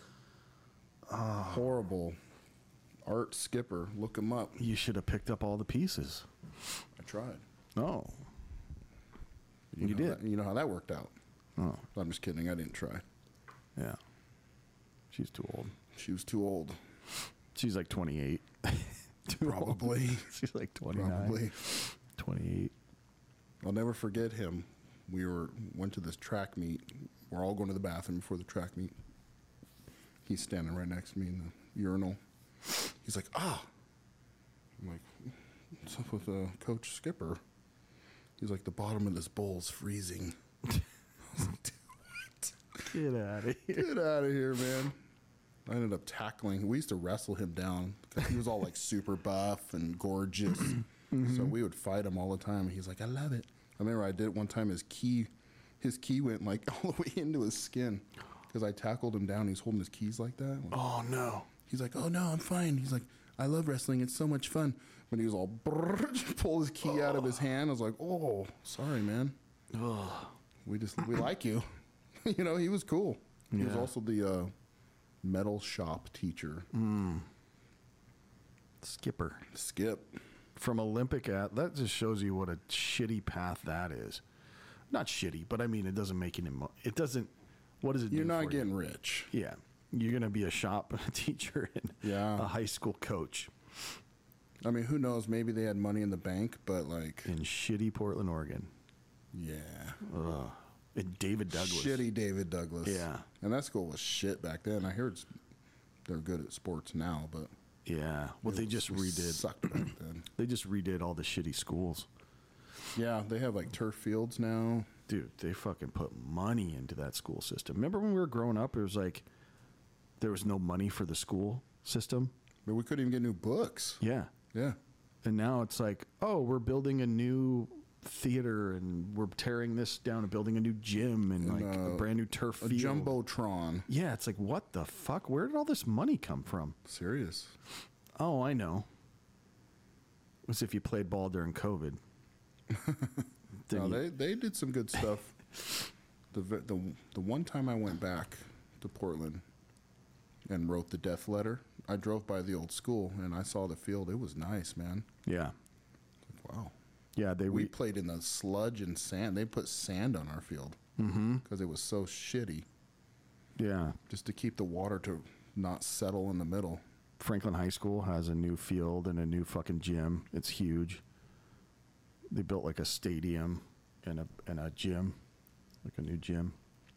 Horrible. Art Skipper. Look him up. You should have picked up all the pieces. I tried. No. You, You know did. That, you know how that worked out. Oh. I'm just kidding. I didn't try. Yeah. She's too old. She was too old. She's like twenty-eight. Too old. Probably. She's like twenty-nine. Probably. twenty-eight. I'll never forget him. We were went to this track meet. We're all going to the bathroom before the track meet. He's standing right next to me in the urinal. He's like, ah. I'm like, what's up with uh, Coach Skipper? He's like, the bottom of this bowl's freezing. I was like, dude, what? Get out of here. Get out of here, man. I ended up tackling. We used to wrestle him down because he was all like super buff and gorgeous. Mm-hmm. So we would fight him all the time. He's like, I love it. I remember I did it one time. His key, his key went like all the way into his skin because I tackled him down. He's holding his keys like that. Like, Oh no. he's like, oh no, I'm fine. He's like, I love wrestling. It's so much fun. But he was all brrr, pull his key oh. out of his hand. I was like, oh, sorry, man. Oh. We just we like you. You know, he was cool. He Yeah. was also the uh, metal shop teacher. Mm. Skipper. Skip. From Olympic at that just shows you what a shitty path that is. Not shitty, but I mean it doesn't make any mo- it doesn't what does it You're do not for getting you? rich. Yeah. You're gonna be a shop teacher and Yeah. a high school coach I mean, who knows? Maybe they had money in the bank, but like, in shitty Portland, Oregon. yeah. Ugh. And David Douglas. Shitty David Douglas. Yeah. And that school was shit back then. I heard it's, they're good at sports now, but Yeah. Well, it they was- just it redid. sucked back then. They just redid all the shitty schools. Yeah, they have like turf fields now. Dude, they fucking put money into that school system. Remember when we were growing up, it was like there was no money for the school system? But we couldn't even get new books. Yeah. Yeah. And now it's like, oh, we're building a new theater and we're tearing this down and building a new gym and, And, like a uh, brand new turf A field. Jumbotron. Yeah, it's like, what the fuck? Where did all this money come from? Serious. Oh, I know. It was if you played ball during COVID. Then No, you- they they did some good stuff. the ve- the the one time I went back to Portland and wrote the death letter, I drove by the old school and I saw the field. It was nice, man. yeah. Wow. Yeah, they We re- played in the sludge and sand. They put sand on our field mm-hmm. because it was so shitty, Yeah. just to keep the water to not settle in the middle. Franklin High School has a new field and a new fucking gym. It's huge. They built like a stadium and a and a gym, like a new gym.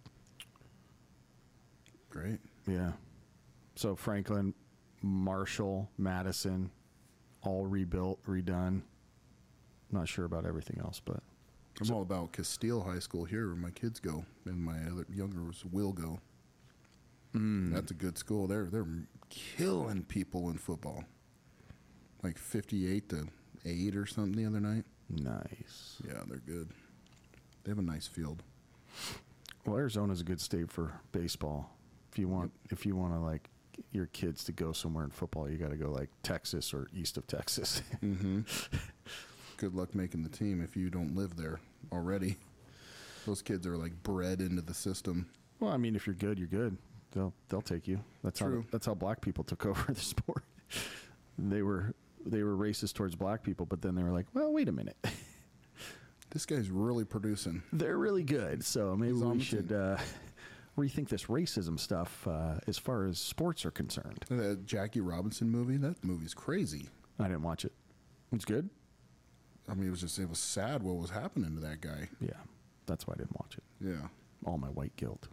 Great. Yeah. So Franklin, Marshall, Madison, all rebuilt, redone. Not sure about everything else, but I'm all about Castile High School here, where my kids go, and my other younger ones will go. mm, That's a good school. They're they're killing people in football. Like fifty-eight to eight or something the other night. nice. Yeah, they're good. They have a nice field. Well, Arizona's a good state for baseball. If you want, if you want to like your kids to go somewhere in football, you got to go like Texas or east of Texas. Mm-hmm. Good luck making the team if you don't live there already. Those kids are like bred into the system. Well, I mean, if you're good, you're good. They'll they'll take you. That's True. how that's how black people took over the sport. They were they were racist towards black people, but then they were like, well, wait a minute, This guy's really producing. they're really good. So maybe He's on we the should uh, rethink this racism stuff uh, as far as sports are concerned. That Jackie Robinson movie, that movie's crazy. I didn't watch it. It's good. I mean, it was just, it was sad what was happening to that guy. Yeah, that's why I didn't watch it. Yeah. All my white guilt.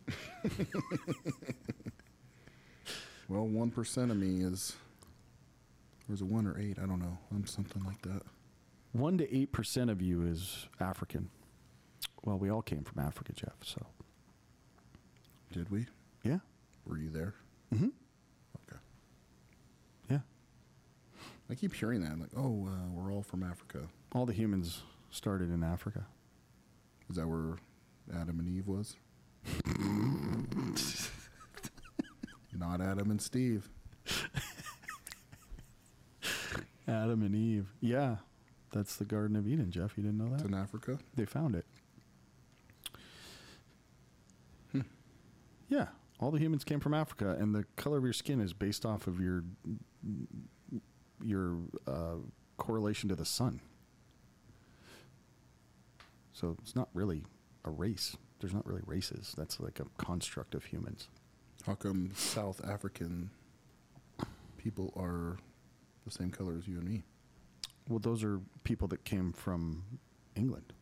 Well, one percent of me is, or is it one or eight? I don't know. I'm something like that. One to eight percent of you is African. Well, we all came from Africa, Jeff. So Did we? yeah, Were you there? mm-hmm. Okay. yeah. I keep hearing that. Like, oh, uh, we're all from Africa. All the humans started in Africa. Is that where Adam and Eve was? Not Adam and Steve. Adam and Eve. Yeah, that's the Garden of Eden, Jeff. You didn't know It's that? in Africa. They found it. Hmm. Yeah, all the humans came from Africa, and the color of your skin is based off of your your uh, correlation to the sun. So it's not really a race. There's not really races. That's like a construct of humans. How come South African people are the same color as you and me? Well, those are people that came from England.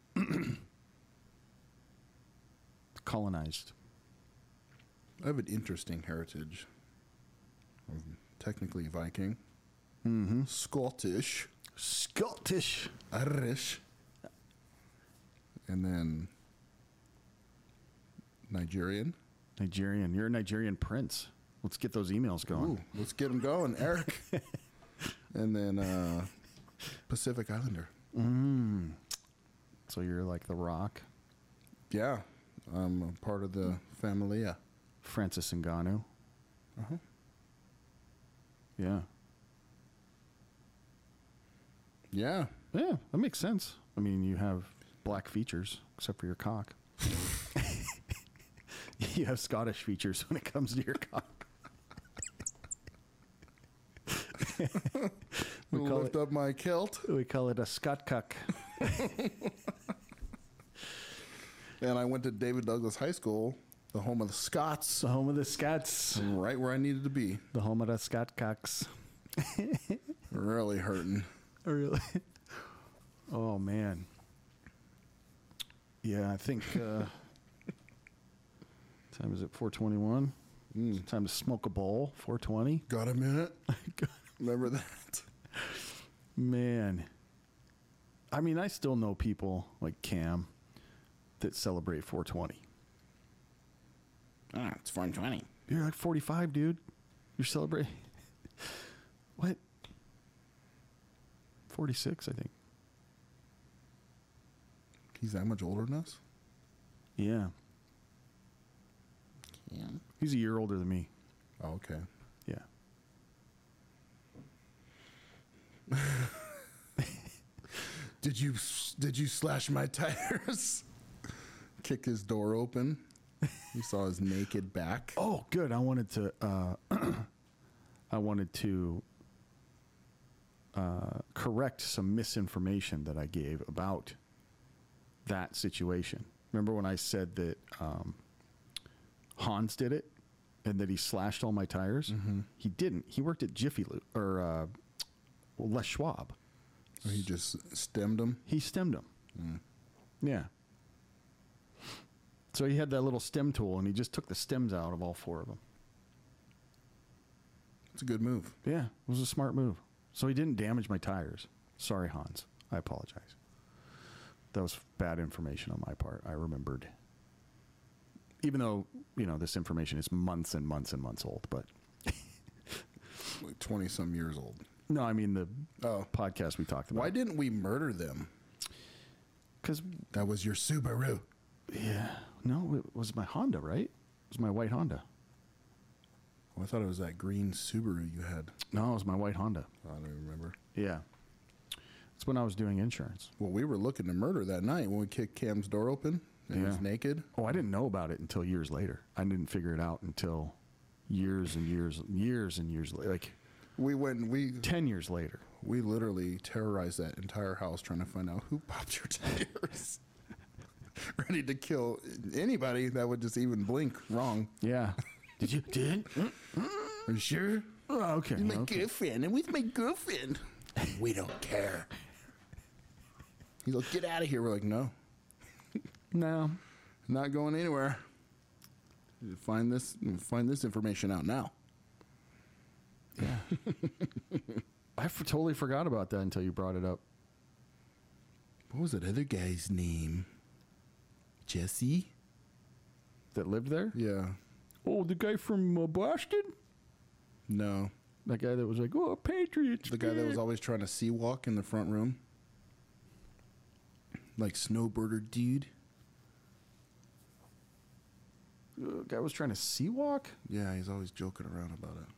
Colonized. I have an interesting heritage. I'm technically Viking, Mm-hmm. Scottish, Scottish. Irish, and then Nigerian. Nigerian. You're a Nigerian prince. Let's get those emails going. Ooh, let's get them going, Eric. And then uh, Pacific Islander. Mm. So you're like The Rock, Yeah, I'm a part of the familia. Francis Ngannou. Uh-huh. Yeah. Yeah. Yeah, that makes sense. I mean, you have black features, except for your cock. You have Scottish features when it comes to your cock. we call Lift it, up my kilt. we call it a Scott cuck. And I went to David Douglas High School, the home of the Scots, The home of the Scots. right where I needed to be. The home of the Scott cocks. Really hurting. Really? Oh, man. Yeah, I think... Uh, time is it? four twenty-one? Mm. Time to smoke a bowl. four twenty. Got a minute? Remember that? Man. I mean, I still know people like Cam that celebrate four twenty. Ah, it's four twenty. You're like forty-five, dude. You're celebrating. What? forty-six, I think. He's that much older than us? Yeah. Yeah. He's a year older than me. Oh, okay. Yeah. Did you did you slash my tires? Kick his door open. You saw his naked back. Oh, good. I wanted to. Uh, I wanted to uh, correct some misinformation that I gave about that situation. Remember when I said that um, Hans did it and that he slashed all my tires? Mm-hmm. He didn't. He worked at Jiffy Lube or uh, well, Les Schwab. So he just stemmed him. He stemmed them. Mm. Yeah. So he had that little stem tool, and he just took the stems out of all four of them. It's a good move. Yeah, it was a smart move. So he didn't damage my tires. Sorry, Hans. I apologize. That was bad information on my part. I remembered. Even though, you know, this information is months and months and months old, but... Like twenty some years old. No, I mean the Oh. podcast we talked about. Why didn't we murder them? Because, That was your Subaru. yeah. No, it was my Honda, right? It was my white Honda. Oh, I thought it was that green Subaru you had. No, it was my white Honda. I don't even remember. Yeah. It's when I was doing insurance. Well, we were looking to murder that night when we kicked Cam's door open and he was Yeah. naked. Oh, I didn't know about it until years later. I didn't figure it out until years and years, years and years later. Like We went and we ten years later. we literally terrorized that entire house trying to find out who popped your tires. Ready to kill anybody that would just even blink wrong. Yeah. Did you? Did? Are you sure? Oh, okay. You're my okay. girlfriend, and with my girlfriend. We don't care. He's like, get out of here. We're like, no, No. not going anywhere. Find this, find this information out now. Yeah. I f- totally forgot about that until you brought it up. What was that other guy's name? Jesse? That lived there? Yeah. Oh, the guy from uh, Boston? No. That guy that was like, oh, Patriots. The guy that was yeah." always trying to sea walk in the front room. Like snowboarder dude. Uh, guy was trying to sea walk? Yeah, he's always joking around about it.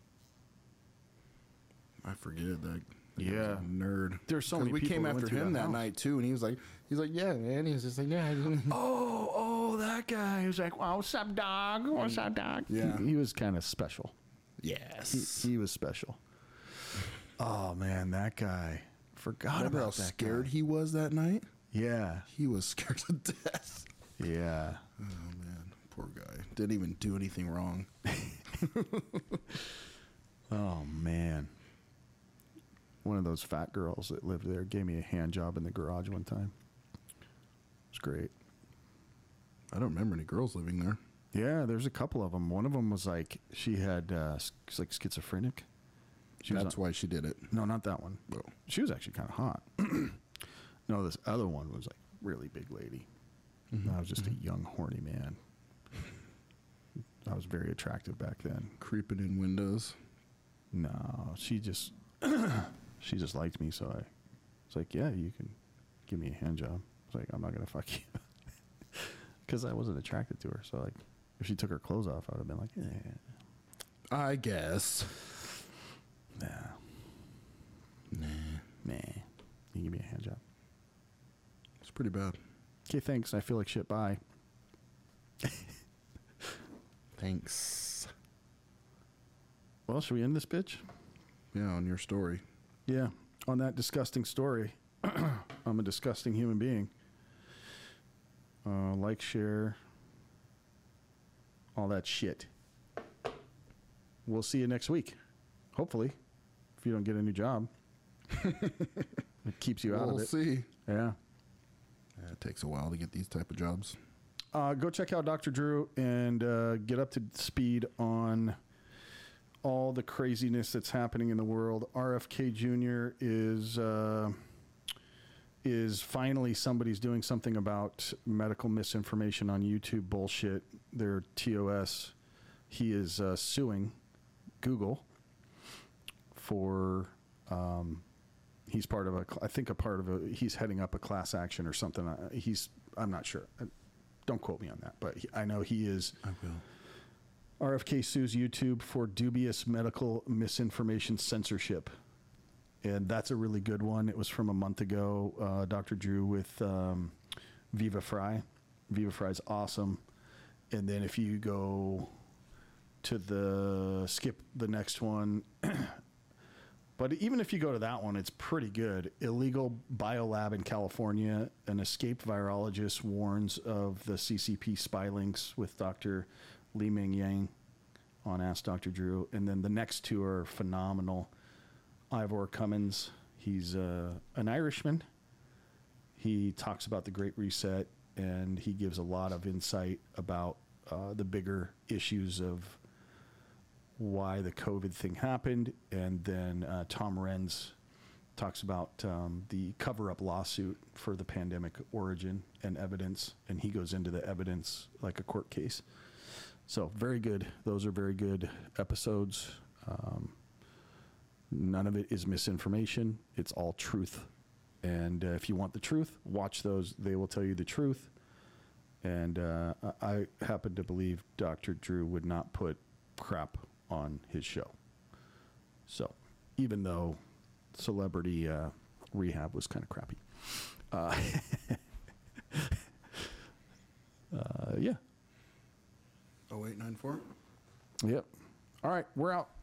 I forget that. that guy was Yeah. a nerd. There's so 'Cause many we people came that went after through him that that house. night too, and he was like, he's like, yeah, man. He was just like, yeah. I didn't- Oh, oh, that guy. He was like, well, what's up, dog? What's up, dog? Yeah. He, he was kind of special. Yes. He, he was special. Oh, man, that guy. Forgot Remember how about that scared guy. he was that night? Yeah. He was scared to death. Yeah. Oh man, poor guy. Didn't even do anything wrong. Oh, man. One of those fat girls that lived there gave me a hand job in the garage one time. It was great. I don't remember any girls living there. Yeah, there's a couple of them. One of them was like, she had, uh, s- like schizophrenic. She was That's on- why she did it. No, not that one. Well, She was actually kind of hot. No, this other one was like really big lady. Mm-hmm. I was just a young, horny man. I was very attractive back then. Creeping in windows. No, she just she just liked me, so I was like, yeah, you can give me a hand job. I was like, I'm not gonna fuck you, because I wasn't attracted to her. So like, if she took her clothes off, I would have been like, yeah. I guess. Nah, Nah. nah. You give me a hand job. It's pretty bad. Okay, thanks. I feel like shit. Bye. Thanks. Well, should we end this bitch? Yeah, on your story. Yeah. On that disgusting story, I'm a disgusting human being. Uh, like, share, all that shit. We'll see you next week. Hopefully, if you don't get a new job. It keeps you out We'll of it. see. Yeah. Yeah, it takes a while to get these type of jobs. Uh, go check out Doctor Drew and uh, get up to speed on all the craziness that's happening in the world. R F K Junior is uh, is finally somebody's doing something about medical misinformation on YouTube bullshit. Their T O S. He is uh, suing Google for. Um, he's part of a. I think a part of a. He's heading up a class action or something. He's. I'm not sure. Don't quote me on that, but he, I know he is. I will. R F K sues YouTube for dubious medical misinformation censorship. And that's a really good one. It was from a month ago. Uh, Doctor Drew with um, Viva Fry. Viva Fry's awesome. And then if you go to the, skip the next one. But even if you go to that one, it's pretty good. Illegal biolab in California. An escaped virologist warns of the C C P spy links with Doctor Li Ming Yang on Ask Doctor Drew. And then the next two are phenomenal. Ivor Cummins, he's uh, an Irishman. He talks about the Great Reset, and he gives a lot of insight about uh, the bigger issues of why the COVID thing happened. And then uh, Tom Renz talks about um, the cover-up lawsuit for the pandemic origin and evidence, and he goes into the evidence like a court case. So very good. Those are very good episodes. Um, none of it is misinformation. It's all truth. And uh, if you want the truth, watch those. They will tell you the truth. And uh, I happen to believe Doctor Drew would not put crap on his show. So even though Celebrity uh, Rehab was kind of crappy. Uh, uh, yeah. oh eight nine four Yep. All right, we're out.